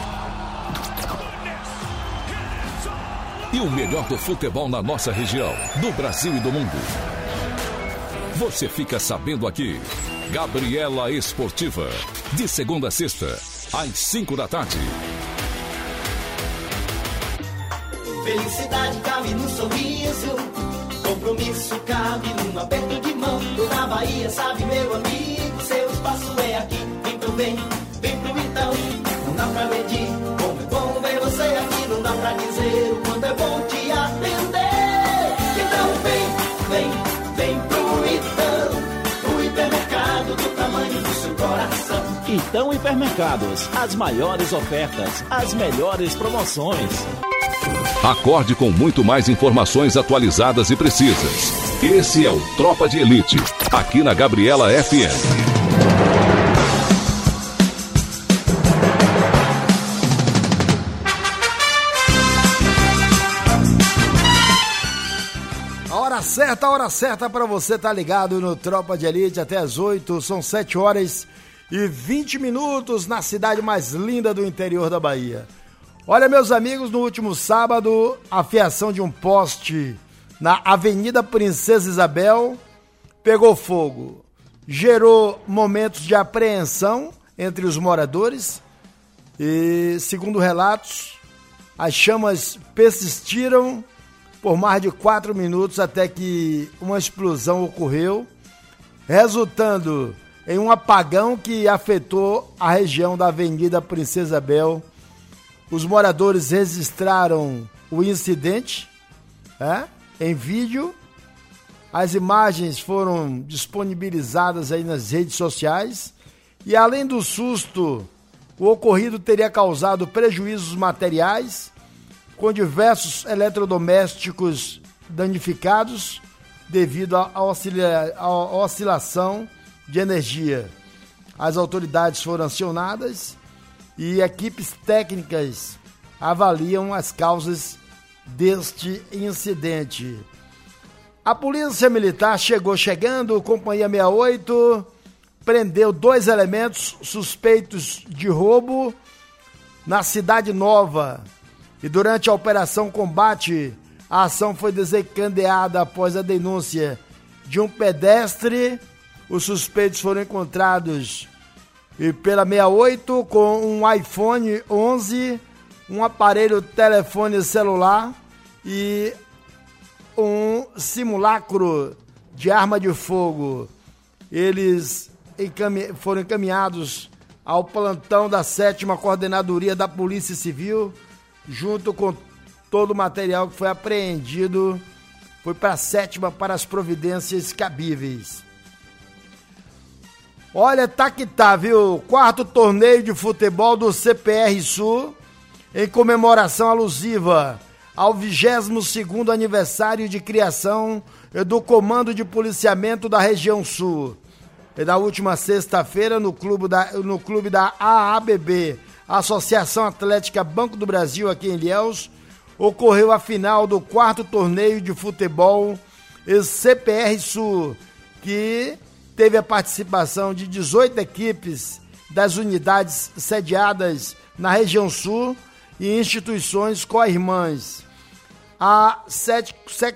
E o melhor do futebol na nossa região, do Brasil e do mundo. Você fica sabendo aqui. Gabriela Esportiva, de segunda a sexta, às cinco da tarde. Felicidade cabe no sorriso, compromisso cabe num aperto de mão. Toda Bahia sabe, meu amigo, seu espaço é aqui. Vem pro bem, vem pro então. Não dá pra medir como é bom ver você aqui. Não dá pra dizer o quanto é bom te atender. Então vem, vem, vem pro então. O hipermercado Supermercados, as maiores ofertas, as melhores promoções. Acorde com muito mais informações atualizadas e precisas. Esse é o Tropa de Elite, aqui na Gabriela F M. A hora certa, a hora certa para você estar tá ligado no Tropa de Elite até as oito, são sete horas e vinte minutos na cidade mais linda do interior da Bahia. Olha, meus amigos, no último sábado, a fiação de um poste na Avenida Princesa Isabel pegou fogo. Gerou momentos de apreensão entre os moradores e, segundo relatos, as chamas persistiram por mais de quatro minutos até que uma explosão ocorreu, resultando em um apagão que afetou a região da Avenida Princesa Isabel. Os moradores registraram o incidente, é, em vídeo. As imagens foram disponibilizadas aí nas redes sociais. E além do susto, o ocorrido teria causado prejuízos materiais, com diversos eletrodomésticos danificados devido à oscilação de energia. As autoridades foram acionadas e equipes técnicas avaliam as causas deste incidente. A Polícia Militar chegou chegando, Companhia sessenta e oito, prendeu dois elementos suspeitos de roubo na Cidade Nova. E durante a Operação Combate, a ação foi desencadeada após a denúncia de um pedestre. Os suspeitos foram encontrados e pela sessenta e oito com um iPhone onze, um aparelho telefone celular e um simulacro de arma de fogo. Eles encami- foram encaminhados ao plantão da sétima Coordenadoria da Polícia Civil, junto com todo o material que foi apreendido, foi para a sétima para as providências cabíveis. Olha, tá que tá, viu? Quarto torneio de futebol do C P R Sul, em comemoração alusiva ao vigésimo segundo aniversário de criação do Comando de Policiamento da Região Sul. E na última sexta-feira, no clube da, no clube da A A B B, Associação Atlética Banco do Brasil, aqui em Ilhéus, ocorreu a final do quarto torneio de futebol C P R Sul, que teve a participação de dezoito equipes das unidades sediadas na região sul e instituições co-irmãs. A setenta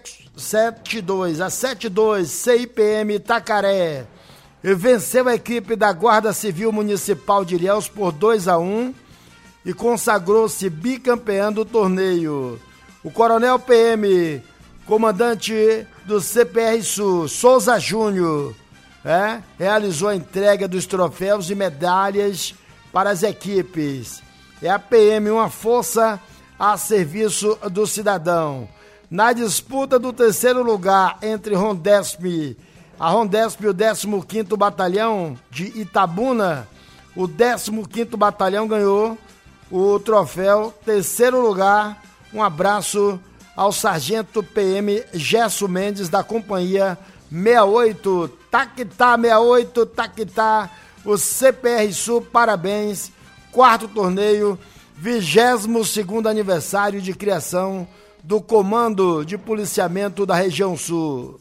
e dois, a setenta e dois C I P M Itacaré venceu a equipe da Guarda Civil Municipal de Ilhéus por dois a um e consagrou-se bicampeão do torneio. O Coronel P M, comandante do C P R Sul, Souza Júnior, É, realizou a entrega dos troféus e medalhas para as equipes. É a P M, uma força a serviço do cidadão. Na disputa do terceiro lugar entre Rondesp, a Rondesp e o décimo quinto Batalhão de Itabuna, o décimo quinto Batalhão ganhou o troféu terceiro lugar. Um abraço ao Sargento P M Gerson Mendes, da Companhia sessenta e oito, Taquitá sessenta e oito, Taquitá, o C P R Sul, parabéns, quarto torneio, vigésimo segundo aniversário de criação do Comando de Policiamento da Região Sul.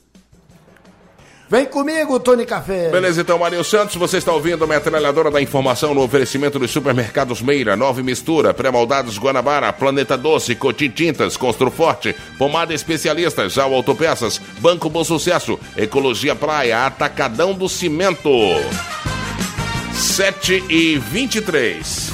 Vem comigo, Tony Café. Beleza, então, Marinho Santos, você está ouvindo a Metralhadora da Informação no oferecimento dos supermercados Meira, Nova Mistura, Pré-Moldados Guanabara, Planeta Doce, Cotim Tintas, Construforte, Pomada Especialista, Jal Autopeças, Banco Bom Sucesso, Ecologia Praia, Atacadão do Cimento. sete e vinte e três.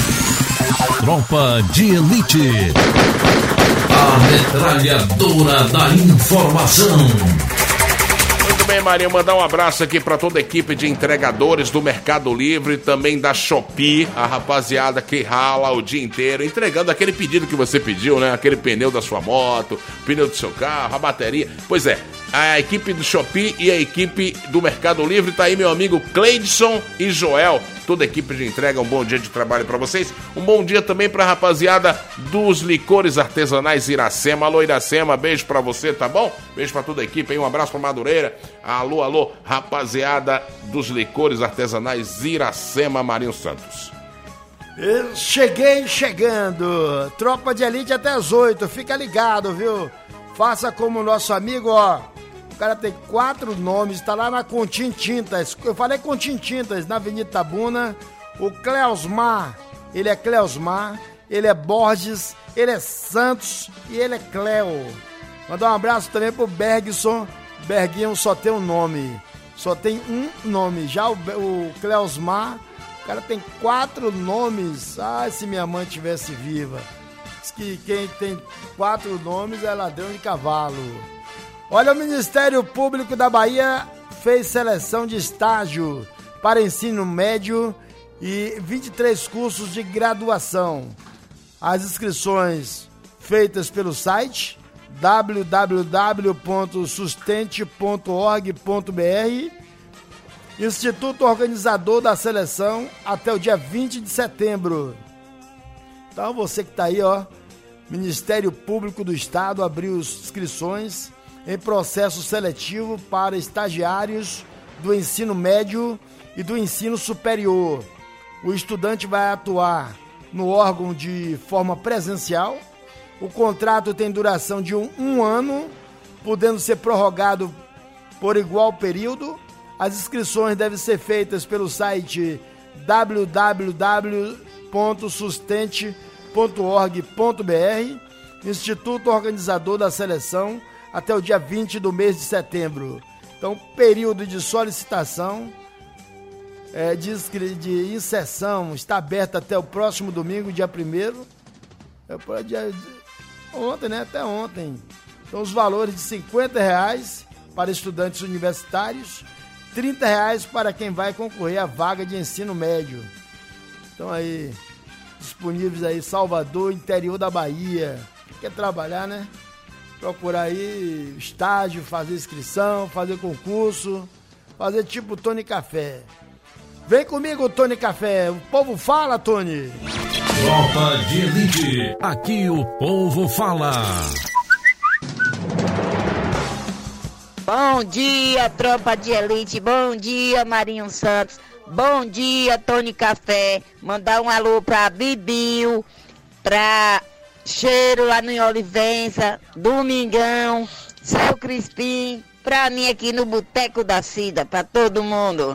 Tropa de Elite. A Metralhadora da Informação. Muito bem, Marinho, mandar um abraço aqui para toda a equipe de entregadores do Mercado Livre, também da Shopee, a rapaziada que rala o dia inteiro, entregando aquele pedido que você pediu, né? Aquele pneu da sua moto, pneu do seu carro, a bateria. Pois é, a equipe do Shopee e a equipe do Mercado Livre. Tá aí meu amigo Cleidson e Joel, toda a equipe de entrega. Um bom dia de trabalho para vocês. Um bom dia também pra rapaziada dos licores artesanais Iracema. Alô, Iracema, beijo pra você, tá bom? Beijo pra toda a equipe aí, um abraço pra Madureira. Alô, alô, rapaziada dos licores artesanais Iracema, Marinho Santos. Eu cheguei chegando, tropa de elite até as oito, fica ligado, viu? Faça como o nosso amigo, ó, o cara tem quatro nomes, tá lá na Contim Tintas, eu falei Contim Tintas, na Avenida Itabuna, o Cleosmar, ele é Cleosmar, ele é Borges, ele é Santos e ele é Cleo. Mandar um abraço também pro Bergson, Berguinho só tem um nome, só tem um nome, já o, o Cleosmar, o cara tem quatro nomes. Ah, se minha mãe tivesse viva. Diz que quem tem quatro nomes é ladrão de cavalo. Olha, o Ministério Público da Bahia fez seleção de estágio para ensino médio e vinte e três cursos de graduação. As inscrições feitas pelo site w w w ponto sustente ponto org ponto b r. Instituto organizador da seleção até o dia vinte de setembro. Então você que está aí, ó, Ministério Público do Estado abriu inscrições em processo seletivo para estagiários do ensino médio e do ensino superior. O estudante vai atuar no órgão de forma presencial. O contrato tem duração de um, um ano, podendo ser prorrogado por igual período. As inscrições devem ser feitas pelo site w w w ponto sustente ponto org ponto b r, Instituto Organizador da Seleção, até o dia vinte do mês de setembro. Então, período de solicitação, é, de, de inserção, está aberto até o próximo domingo, dia primeiro. É, dia, ontem, né? Até ontem. Então, os valores de cinquenta reais para estudantes universitários, trinta reais para quem vai concorrer à vaga de ensino médio. Então aí, disponíveis aí, Salvador, interior da Bahia. Quer trabalhar, né? Procurar aí estágio, fazer inscrição, fazer concurso, fazer tipo Tony Café. Vem comigo, Tony Café. O povo fala, Tony. Tropa de Elite. Aqui o povo fala. Bom dia, tropa de elite. Bom dia, Marinho Santos. Bom dia, Tony Café. Mandar um alô pra Bibio, pra Cheiro lá no Olivença, Domingão, Seu Crispim, pra mim aqui no Boteco da Cida, pra todo mundo.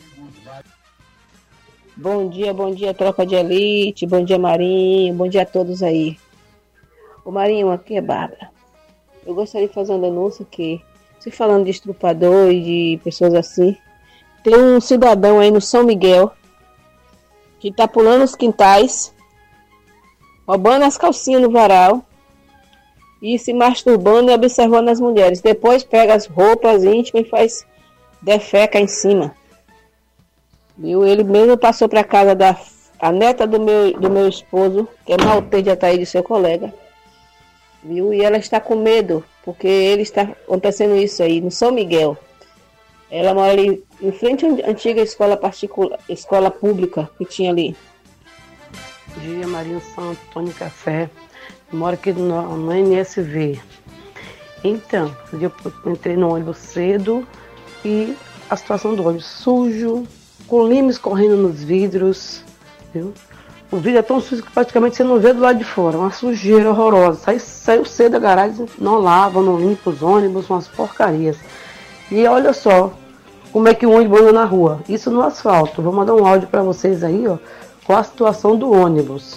Bom dia, bom dia, tropa de elite. Bom dia, Marinho. Bom dia a todos aí. O Marinho, aqui é Bárbara. Eu gostaria de fazer uma denúncia que, se falando de estrupador e de pessoas assim, tem um cidadão aí no São Miguel que tá pulando os quintais, roubando as calcinhas no varal e se masturbando e observando as mulheres. Depois pega as roupas íntimas e faz defeca em cima. Viu? Ele mesmo passou para casa da a neta do meu, do meu esposo, que é Maltês de Ataíde, seu colega. Viu? E ela está com medo, porque ele está acontecendo isso aí no São Miguel. Ela mora ali em frente à antiga escola particular, escola pública que tinha ali. Bom dia, Marinho Santos, Tony Café. Eu moro aqui no, no N S V. Então, eu entrei no ônibus cedo e a situação do ônibus sujo, com limes correndo nos vidros, viu? O vidro é tão sujo que praticamente você não vê do lado de fora, uma sujeira horrorosa. Sai, saiu cedo da garagem, não lava, não limpa os ônibus, umas porcarias. E olha só como é que o ônibus anda na rua, isso no asfalto. Vou mandar um áudio para vocês aí, ó, com a situação do ônibus.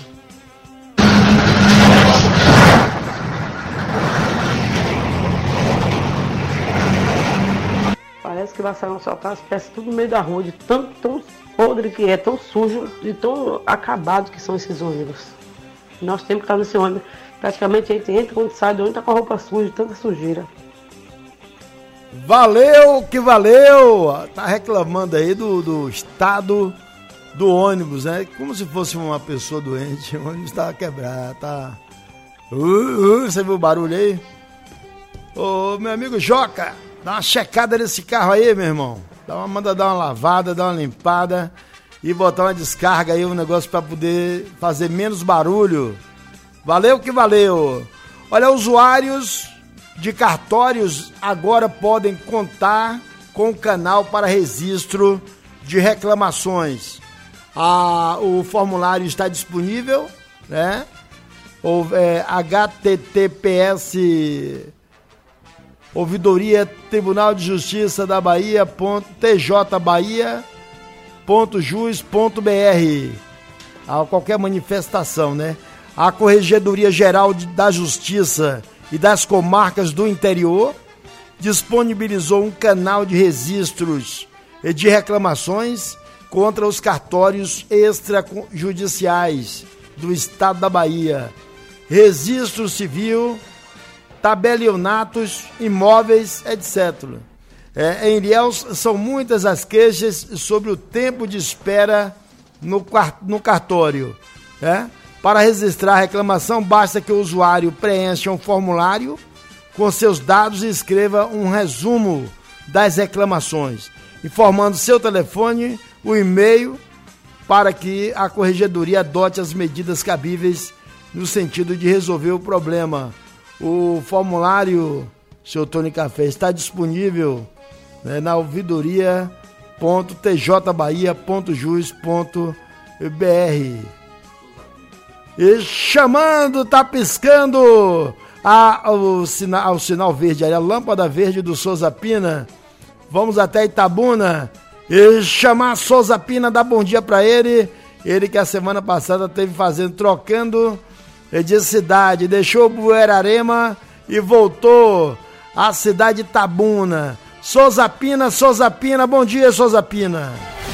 Parece que vai sair um asfaltar as peças tudo no meio da rua, de tão, tão podre que é, tão sujo, de tão acabado que são esses ônibus. Nós temos que estar nesse ônibus, praticamente a gente entra, quando sai do ônibus tá com a roupa suja, tanta sujeira. Valeu, que valeu! Tá reclamando aí do, do estado do ônibus, né? Como se fosse uma pessoa doente. O ônibus tá quebrado, tá... Uh, uh, você viu o barulho aí? Ô, meu amigo Joca, Dá uma checada nesse carro aí, meu irmão. Dá uma, manda dar uma lavada, dar uma limpada e botar uma descarga aí, um negócio para poder fazer menos barulho. Valeu que valeu. Olha, usuários de cartórios agora podem contar com o canal para registro de reclamações. Ah, o formulário está disponível, né? Ou, é, H T T P S Ouvidoria Tribunal de Justiça da Bahia ponto t j bahia ponto jus ponto b r. A qualquer manifestação, né? A Corregedoria Geral de, da Justiça e das Comarcas do Interior disponibilizou um canal de registros e de reclamações contra os cartórios extrajudiciais do Estado da Bahia, registro civil, tabelionatos, imóveis, etcétera. É, em Ilhéus, são muitas as queixas sobre o tempo de espera no, no cartório. Né? Para registrar a reclamação, basta que o usuário preencha um formulário com seus dados e escreva um resumo das reclamações, informando seu telefone, o e-mail, para que a Corregedoria adote as medidas cabíveis no sentido de resolver o problema. O formulário, seu Tony Café, está disponível, né, na ouvidoria ponto t j bahia ponto jus ponto b r. E chamando, tá piscando a, o, sinal, o sinal verde, a lâmpada verde do Souza Pina. Vamos até Itabuna e chamar Souza Pina, dar bom dia pra ele. Ele que a semana passada teve fazendo, trocando de cidade, deixou Buerarema e voltou à cidade de Itabuna. Souza Pina, Souza Pina, bom dia, Souza Pina.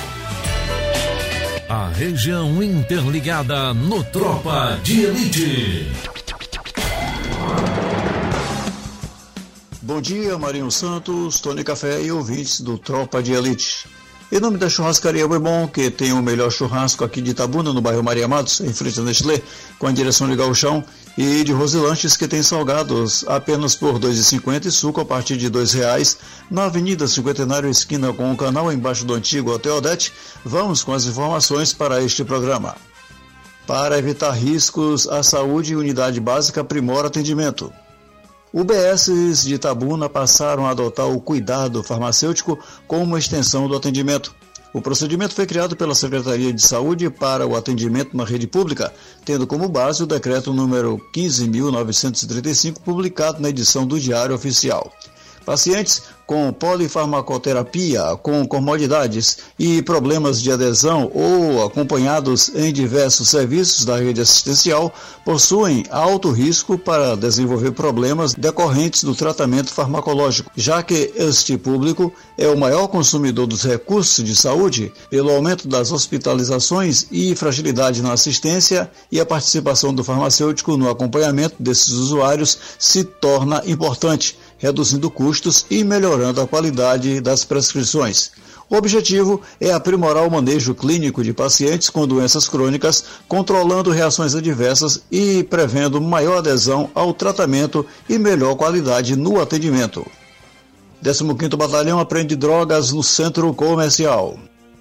A região interligada no Tropa de Elite. Bom dia, Marinho Santos, Tony Café e ouvintes do Tropa de Elite. Em nome da churrascaria Bom, que tem o melhor churrasco aqui de Itabuna, no bairro Maria Matos, em frente a Nestlé, com a direção de Gauchão, e de Rosilanches, que tem salgados apenas por dois reais e cinquenta centavos e suco a partir de dois reais, na Avenida Cinquentenário, esquina com o canal, embaixo do antigo Hotel Odete. Vamos com as informações para este programa. Para evitar riscos à saúde, Unidade Básica aprimora atendimento. U B Ss de Itabuna passaram a adotar o cuidado farmacêutico como extensão do atendimento. O procedimento foi criado pela Secretaria de Saúde para o atendimento na rede pública, tendo como base o decreto número quinze mil novecentos e trinta e cinco, publicado na edição do Diário Oficial. Pacientes com polifarmacoterapia, com comorbidades e problemas de adesão ou acompanhados em diversos serviços da rede assistencial possuem alto risco para desenvolver problemas decorrentes do tratamento farmacológico, já que este público é o maior consumidor dos recursos de saúde pelo aumento das hospitalizações e fragilidade na assistência, e a participação do farmacêutico no acompanhamento desses usuários se torna importante, reduzindo custos e melhorando a qualidade das prescrições. O objetivo é aprimorar o manejo clínico de pacientes com doenças crônicas, controlando reações adversas e prevendo maior adesão ao tratamento e melhor qualidade no atendimento. décimo quinto Batalhão apreende drogas no centro comercial.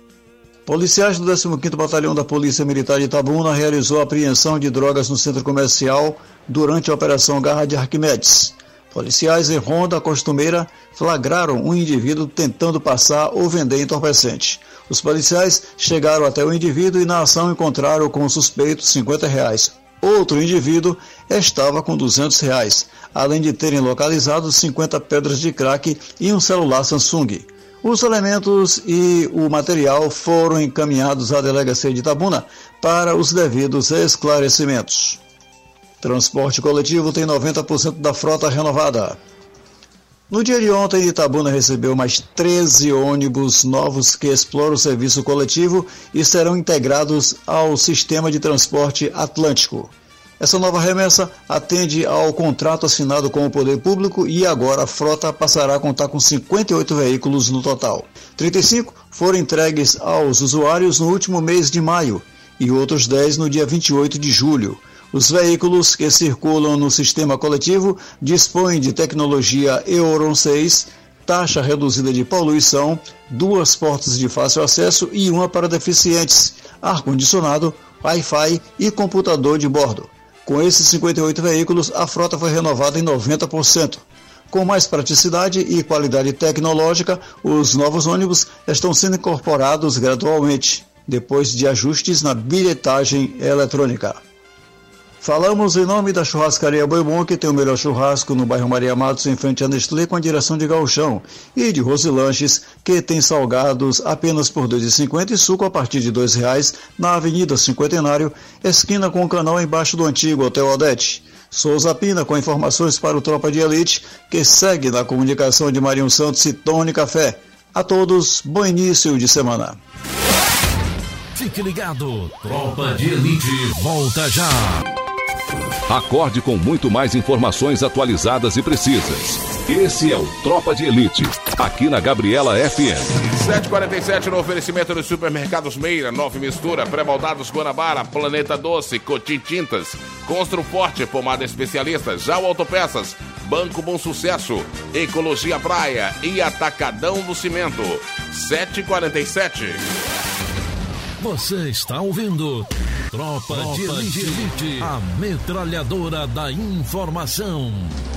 Policiais do décimo quinto Batalhão da Polícia Militar de Itabuna realizou a apreensão de drogas no centro comercial durante a Operação Garra de Arquimedes. Policiais em ronda costumeira flagraram um indivíduo tentando passar ou vender entorpecente. Os policiais chegaram até o indivíduo e na ação encontraram com o suspeito cinquenta reais. Outro indivíduo estava com duzentos reais, além de terem localizado cinquenta pedras de crack e um celular Samsung. Os elementos e o material foram encaminhados à delegacia de Itabuna para os devidos esclarecimentos. Transporte coletivo tem noventa por cento da frota renovada. No dia de ontem, Itabuna recebeu mais treze ônibus novos que exploram o serviço coletivo e serão integrados ao sistema de transporte Atlântico. Essa nova remessa atende ao contrato assinado com o Poder Público e agora a frota passará a contar com cinquenta e oito veículos no total. trinta e cinco foram entregues aos usuários no último mês de maio e outros dez no dia vinte e oito de julho. Os veículos que circulam no sistema coletivo dispõem de tecnologia Euron seis, taxa reduzida de poluição, duas portas de fácil acesso e uma para deficientes, ar-condicionado, Wi-Fi e computador de bordo. Com esses cinquenta e oito veículos, a frota foi renovada em noventa por cento. Com mais praticidade e qualidade tecnológica, os novos ônibus estão sendo incorporados gradualmente, depois de ajustes na bilhetagem eletrônica. Falamos em nome da churrascaria Boi Bom, que tem o melhor churrasco no bairro Maria Matos, em frente a Nestlé, com a direção de Gauchão, e de Rose Lanches, que tem salgados apenas por dois reais e cinquenta centavos e suco a partir de dois reais, na Avenida Cinquentenário, esquina com o canal embaixo do antigo Hotel Odete. Souza Pina com informações para o Tropa de Elite, que segue na comunicação de Marinho Santos e Tony Café. A todos, bom início de semana. Fique ligado, Tropa de Elite volta já. Acorde com muito mais informações atualizadas e precisas. Esse é o Tropa de Elite, aqui na Gabriela F M. sete e quarenta e sete no oferecimento dos supermercados Meira, Nove Mistura, Pré-Moldados Guanabara, Planeta Doce, Cotim Tintas, Construforte, Pomada Especialista, Jal Autopeças, Banco Bom Sucesso, Ecologia Praia e Atacadão do Cimento. sete e quarenta e sete. Você está ouvindo Tropa, Tropa de, Elite, de Elite, a metralhadora da informação.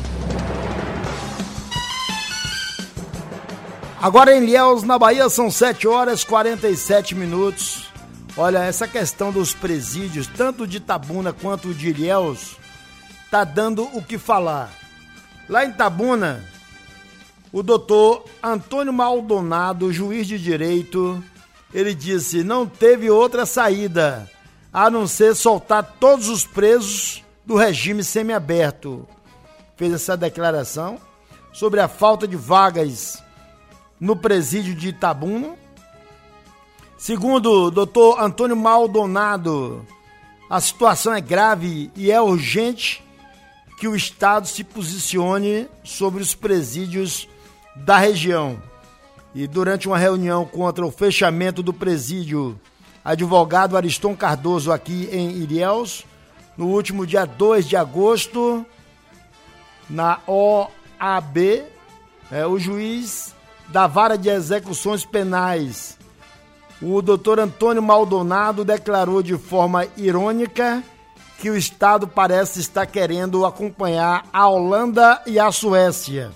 Agora em Ilhéus, na Bahia, são sete horas e quarenta e sete minutos. Olha, essa questão dos presídios, tanto de Itabuna quanto de Ilhéus, tá dando o que falar. Lá em Itabuna, o doutor Antônio Maldonado, juiz de direito, ele disse, não teve outra saída a não ser soltar todos os presos do regime semiaberto. Fez essa declaração sobre a falta de vagas no presídio de Itabuna. Segundo o doutor Antônio Maldonado, a situação é grave e é urgente que o Estado se posicione sobre os presídios da região. E durante uma reunião contra o fechamento do presídio advogado Ariston Cardoso aqui em Ilhéus, no último dia dois de agosto, na O A B, é, o juiz da Vara de Execuções Penais, o doutor Antônio Maldonado, declarou de forma irônica que o Estado parece estar querendo acompanhar a Holanda e a Suécia.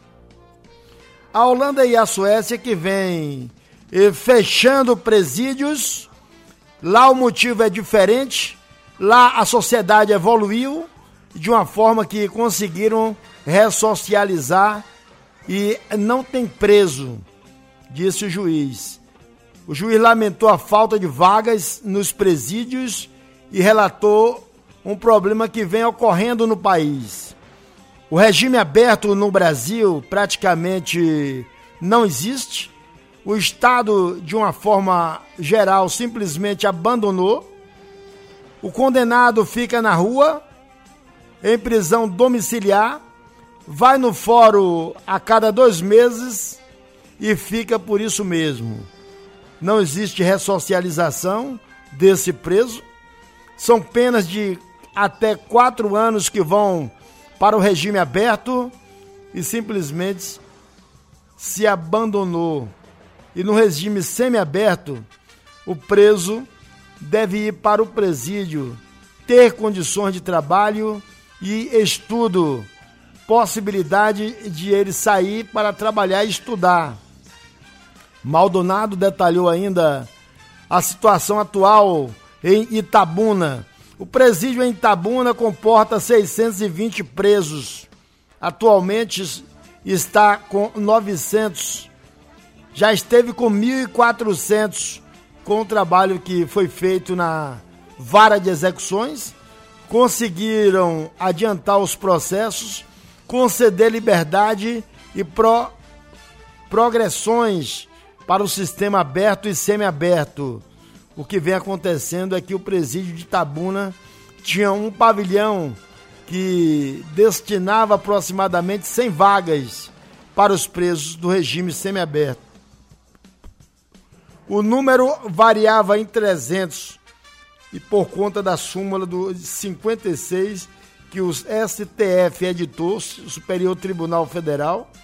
A Holanda e a Suécia que vem eh, fechando presídios, lá o motivo é diferente, lá a sociedade evoluiu de uma forma que conseguiram ressocializar e não tem preso, disse o juiz. O juiz lamentou a falta de vagas nos presídios e relatou um problema que vem ocorrendo no país. O regime aberto no Brasil praticamente não existe. O Estado, de uma forma geral, simplesmente abandonou. O condenado fica na rua, em prisão domiciliar, vai no fórum a cada dois meses e fica por isso mesmo. Não existe ressocialização desse preso. São penas de até quatro anos que vão para o regime aberto e simplesmente se abandonou. E no regime semiaberto, o preso deve ir para o presídio, ter condições de trabalho e estudo, possibilidade de ele sair para trabalhar e estudar. Maldonado detalhou ainda a situação atual em Itabuna. O presídio em Itabuna comporta seiscentos e vinte presos. Atualmente está com novecentos. Já esteve com mil e quatrocentos com o trabalho que foi feito na Vara de Execuções. Conseguiram adiantar os processos, conceder liberdade e pro, progressões para o sistema aberto e semiaberto. O que vem acontecendo é que o presídio de Itabuna tinha um pavilhão que destinava aproximadamente cem vagas para os presos do regime semiaberto. O número variava em trezentos e por conta da súmula do cinquenta e seis que o S T F editou, Superior Tribunal Federal,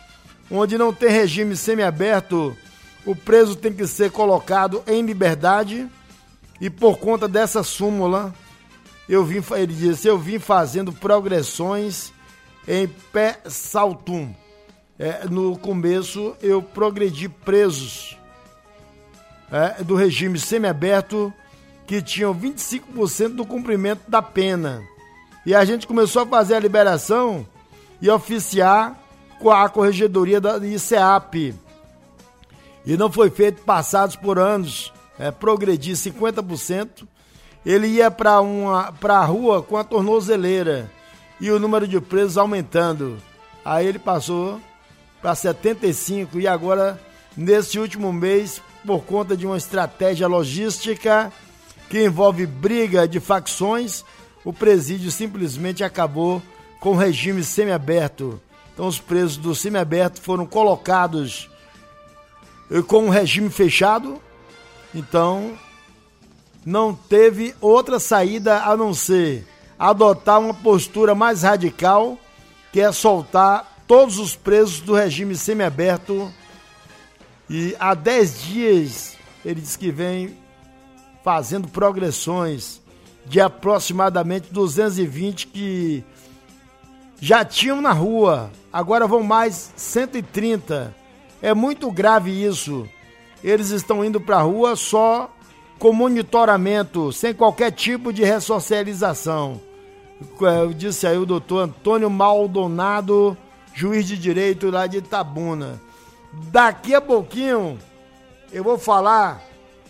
onde não tem regime semiaberto, o preso tem que ser colocado em liberdade e por conta dessa súmula, eu vim, ele disse, eu vim fazendo progressões em pé saltum. É, no começo eu progredi presos é, do regime semiaberto que tinham vinte e cinco por cento do cumprimento da pena. E a gente começou a fazer a liberação e oficiar com a corregedoria da I C E A P. E não foi feito passados por anos, é, progredir cinquenta por cento. Ele ia para a rua com a tornozeleira e o número de presos aumentando. Aí ele passou para setenta e cinco e agora, nesse último mês, por conta de uma estratégia logística que envolve briga de facções, o presídio simplesmente acabou com o regime semiaberto. Então os presos do semiaberto foram colocados com um regime fechado, então não teve outra saída a não ser adotar uma postura mais radical, que é soltar todos os presos do regime semiaberto. E há dez dias ele diz que vem fazendo progressões de aproximadamente duzentos e vinte que já tinham na rua, agora vão mais cento e trinta. É muito grave isso. Eles estão indo para a rua só com monitoramento, sem qualquer tipo de ressocialização. Eu disse aí o doutor Antônio Maldonado, juiz de direito lá de Itabuna. Daqui a pouquinho eu vou falar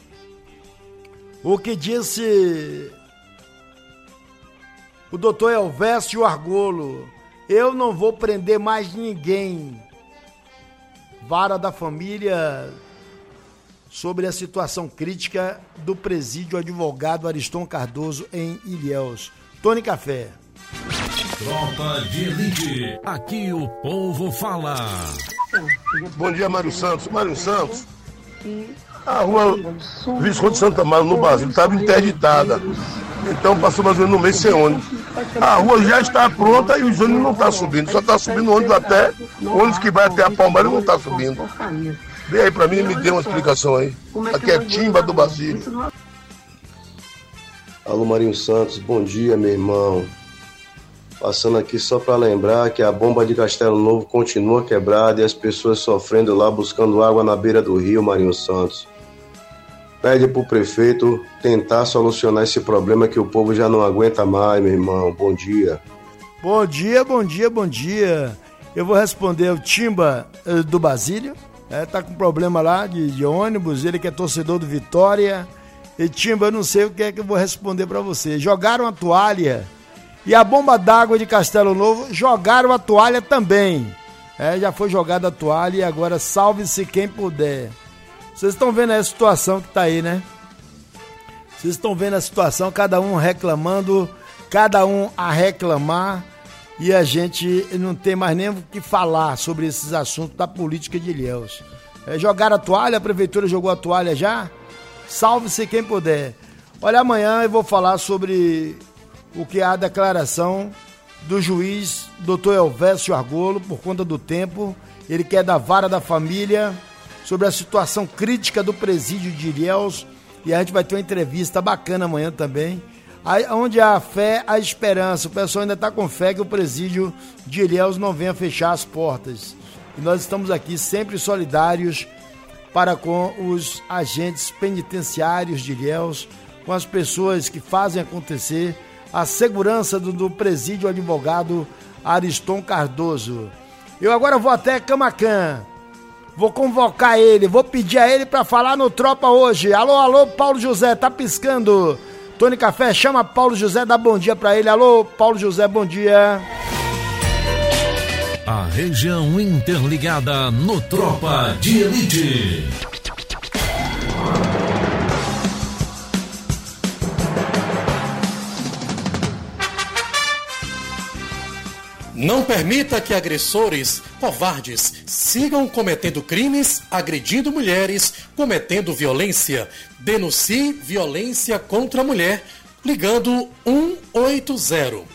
o que disse o doutor Elvésio Argolo. Eu não vou prender mais ninguém. Vara da Família sobre a situação crítica do presídio advogado Ariston Cardoso em Ilhéus. Tony Café. Tropa de Elite. Aqui o povo fala. Bom dia, Mário Santos. Mário Santos, a rua Visconde Santa Amaro, no Brasil, estava interditada. Então passou mais ou menos no mês sem ônibus. A rua já está pronta e os ônibus não estão subindo. Só está subindo ônibus até, o ônibus que vai até a Palmares não está subindo. Vem aí para mim e me dê uma explicação aí. Aqui é Timba do Basílio. Alô, Marinho Santos, bom dia, meu irmão. Passando aqui só para lembrar que a bomba de Castelo Novo continua quebrada e as pessoas sofrendo lá buscando água na beira do rio, Marinho Santos. Pede pro prefeito tentar solucionar esse problema que o povo já não aguenta mais, meu irmão. Bom dia. Bom dia, bom dia, bom dia. Eu vou responder o Timba eh, do Basílio. É, tá com problema lá de, de ônibus, ele que é torcedor do Vitória. E Timba, eu não sei o que é que eu vou responder para você. Jogaram a toalha e a bomba d'água de Castelo Novo jogaram a toalha também. É, já foi jogada a toalha e agora salve-se quem puder. Vocês estão vendo a situação que tá aí, né? Vocês estão vendo a situação, cada um reclamando, cada um a reclamar, e a gente não tem mais nem o que falar sobre esses assuntos da política de Ilhéus. É, jogaram a toalha, a prefeitura jogou a toalha já? Salve-se quem puder. Olha, amanhã eu vou falar sobre o que é a declaração do juiz doutor Elvésio Argolo, por conta do tempo, ele que é da Vara da Família, sobre a situação crítica do presídio de Ilhéus, e a gente vai ter uma entrevista bacana amanhã também, onde há fé, há esperança. O pessoal ainda está com fé que o presídio de Ilhéus não venha fechar as portas. E nós estamos aqui sempre solidários para com os agentes penitenciários de Ilhéus, com as pessoas que fazem acontecer a segurança do, do presídio advogado Ariston Cardoso. Eu agora vou até Camaquã. Vou convocar ele, vou pedir a ele para falar no Tropa hoje. Alô, alô, Paulo José, tá piscando. Tony Café, chama Paulo José, dá bom dia para ele. Alô, Paulo José, bom dia. A região interligada no Tropa de Elite. Não permita que agressores covardes sigam cometendo crimes, agredindo mulheres, cometendo violência. Denuncie violência contra a mulher ligando um oito zero.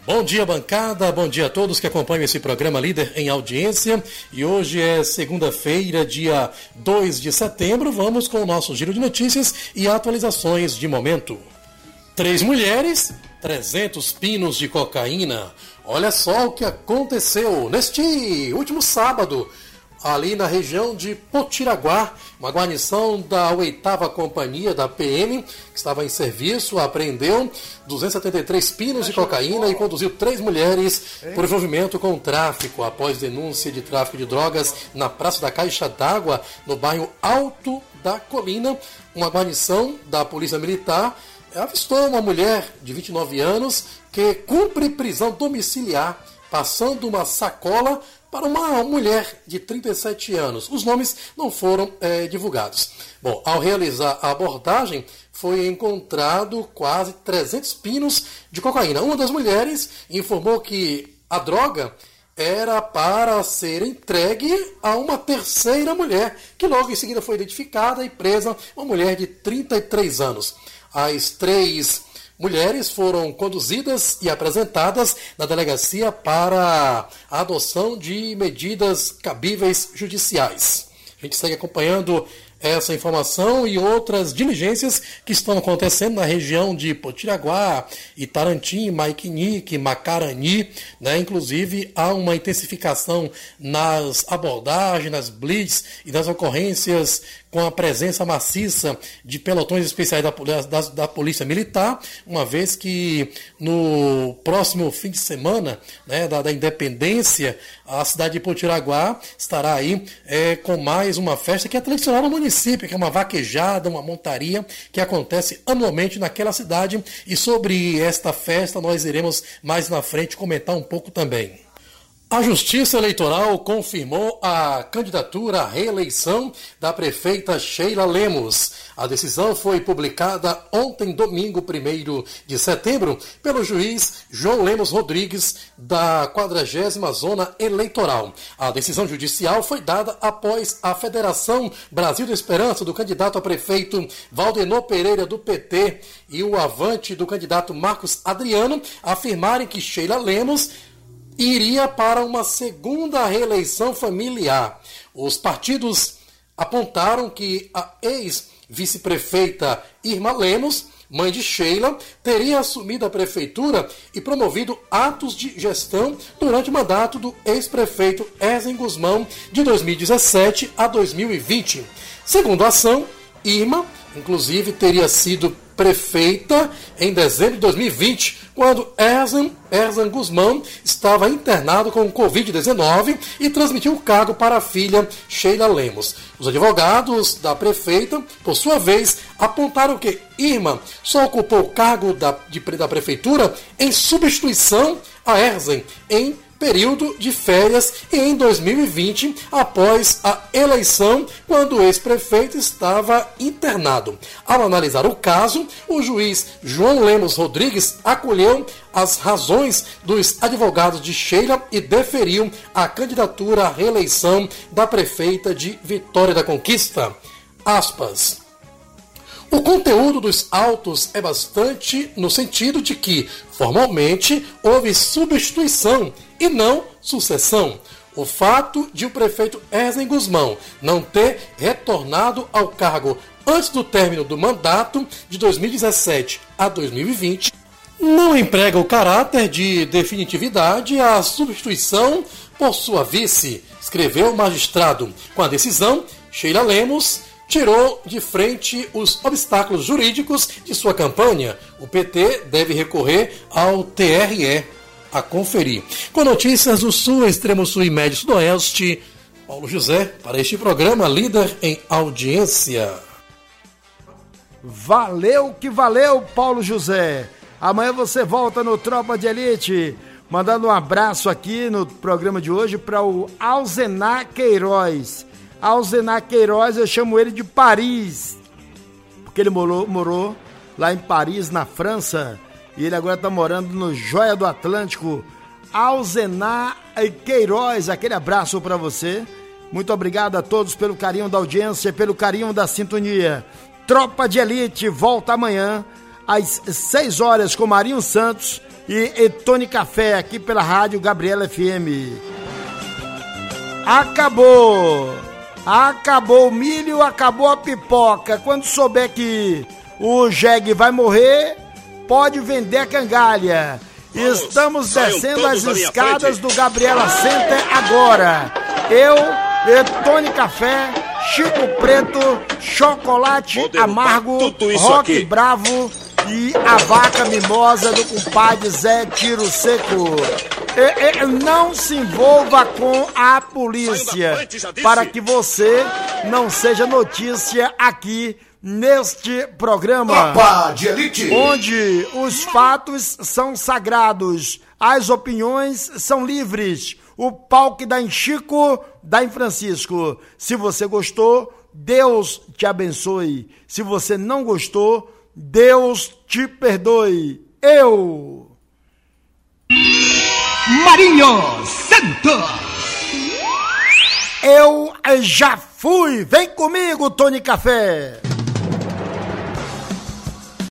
Bom dia, bancada, bom dia a todos que acompanham esse programa Líder em Audiência. E hoje é segunda-feira, dia dois de setembro. Vamos com o nosso giro de notícias e atualizações de momento. Três mulheres, trezentos pinos de cocaína. Olha só o que aconteceu neste último sábado, ali na região de Potiraguá. Uma guarnição da oitava Companhia da P M, que estava em serviço, apreendeu duzentos e setenta e três pinos de cocaína e conduziu três mulheres por envolvimento com o tráfico, após denúncia de tráfico de drogas na Praça da Caixa d'Água, no bairro Alto da Colina. Uma guarnição da Polícia Militar avistou uma mulher de vinte e nove anos que cumpre prisão domiciliar, passando uma sacola para uma mulher de trinta e sete anos. Os nomes não foram é, divulgados. Bom, ao realizar a abordagem, foi encontrado quase trezentos pinos de cocaína. Uma das mulheres informou que a droga era para ser entregue a uma terceira mulher, que logo em seguida foi identificada e presa, uma mulher de trinta e três anos. As três mulheres foram conduzidas e apresentadas na delegacia para a adoção de medidas cabíveis judiciais. A gente segue acompanhando essa informação e outras diligências que estão acontecendo na região de Potiraguá, Itarantim, Maiquinique, Macarani, né? Inclusive há uma intensificação nas abordagens, nas blitz e nas ocorrências com a presença maciça de pelotões especiais da, da, da Polícia Militar, uma vez que no próximo fim de semana, né, da, da Independência, a cidade de Potiraguá estará aí é, com mais uma festa que é tradicional no município, que é uma vaquejada, uma montaria que acontece anualmente naquela cidade, e sobre esta festa nós iremos mais na frente comentar um pouco também. A Justiça Eleitoral confirmou a candidatura à reeleição da prefeita Sheila Lemos. A decisão foi publicada ontem, domingo, primeiro de setembro, pelo juiz João Lemos Rodrigues, da quadragésima Zona Eleitoral. A decisão judicial foi dada após a Federação Brasil da Esperança, do candidato a prefeito Valdenor Pereira, do P T, e o Avante, do candidato Marcos Adriano, afirmarem que Sheila Lemos iria para uma segunda reeleição familiar. Os partidos apontaram que a ex-vice-prefeita Irma Lemos, mãe de Sheila, teria assumido a prefeitura e promovido atos de gestão durante o mandato do ex-prefeito Erzen Guzmão de dois mil e dezessete a dois mil e vinte. Segundo a ação, Irma, inclusive, teria sido prefeita em dezembro de dois mil e vinte, quando Erzen, Erzen Guzmão estava internado com covid dezenove e transmitiu o cargo para a filha Sheila Lemos. Os advogados da prefeita, por sua vez, apontaram que Irma só ocupou o cargo da, de, da prefeitura em substituição a Erzen em período de férias e em dois mil e vinte, após a eleição, quando o ex-prefeito estava internado. Ao analisar o caso, o juiz João Lemos Rodrigues acolheu as razões dos advogados de Sheila e deferiu a candidatura à reeleição da prefeita de Vitória da Conquista. Aspas. O conteúdo dos autos é bastante no sentido de que, formalmente, houve substituição e não sucessão. O fato de o prefeito Erzen Guzmão não ter retornado ao cargo antes do término do mandato de dois mil e dezessete a dois mil e vinte não emprega o caráter de definitividade à substituição por sua vice, escreveu o magistrado. Com a decisão, Sheila Lemos tirou de frente os obstáculos jurídicos de sua campanha. O P T deve recorrer ao T R E. A conferir. Com notícias do Sul, Extremo Sul e Médio Sudoeste, Paulo José, para este programa Líder em Audiência. Valeu que valeu, Paulo José. Amanhã você volta no Tropa de Elite. Mandando um abraço aqui no programa de hoje para o Alzenar Queiroz. Alzenar Queiroz, eu chamo ele de Paris, porque ele morou, morou lá em Paris, na França, e ele agora está morando no Joia do Atlântico. Alzenar Queiroz, aquele abraço para você. Muito obrigado a todos pelo carinho da audiência, pelo carinho da sintonia. Tropa de Elite volta amanhã às seis horas com Marinho Santos e, e Tony Café, aqui pela Rádio Gabriela F M. Acabou! Acabou o milho, acabou a pipoca. Quando souber que o jegue vai morrer, pode vender a cangalha. Vamos, estamos descendo as escadas do Gabriela Center agora. Eu, e Tony Café, Chico Preto, Chocolate Amargo, Rock aqui. Bravo e a vaca mimosa do compadre Zé Tiro Seco. E, e, não se envolva com a polícia frente, para que você não seja notícia aqui neste programa. Tropa de Elite, onde os fatos são sagrados, as opiniões são livres. O pau que dá em Chico, dá em Francisco. Se você gostou, Deus te abençoe. Se você não gostou, Deus te perdoe. Eu, Marinho Santos, eu já fui. Vem comigo, Tony Café.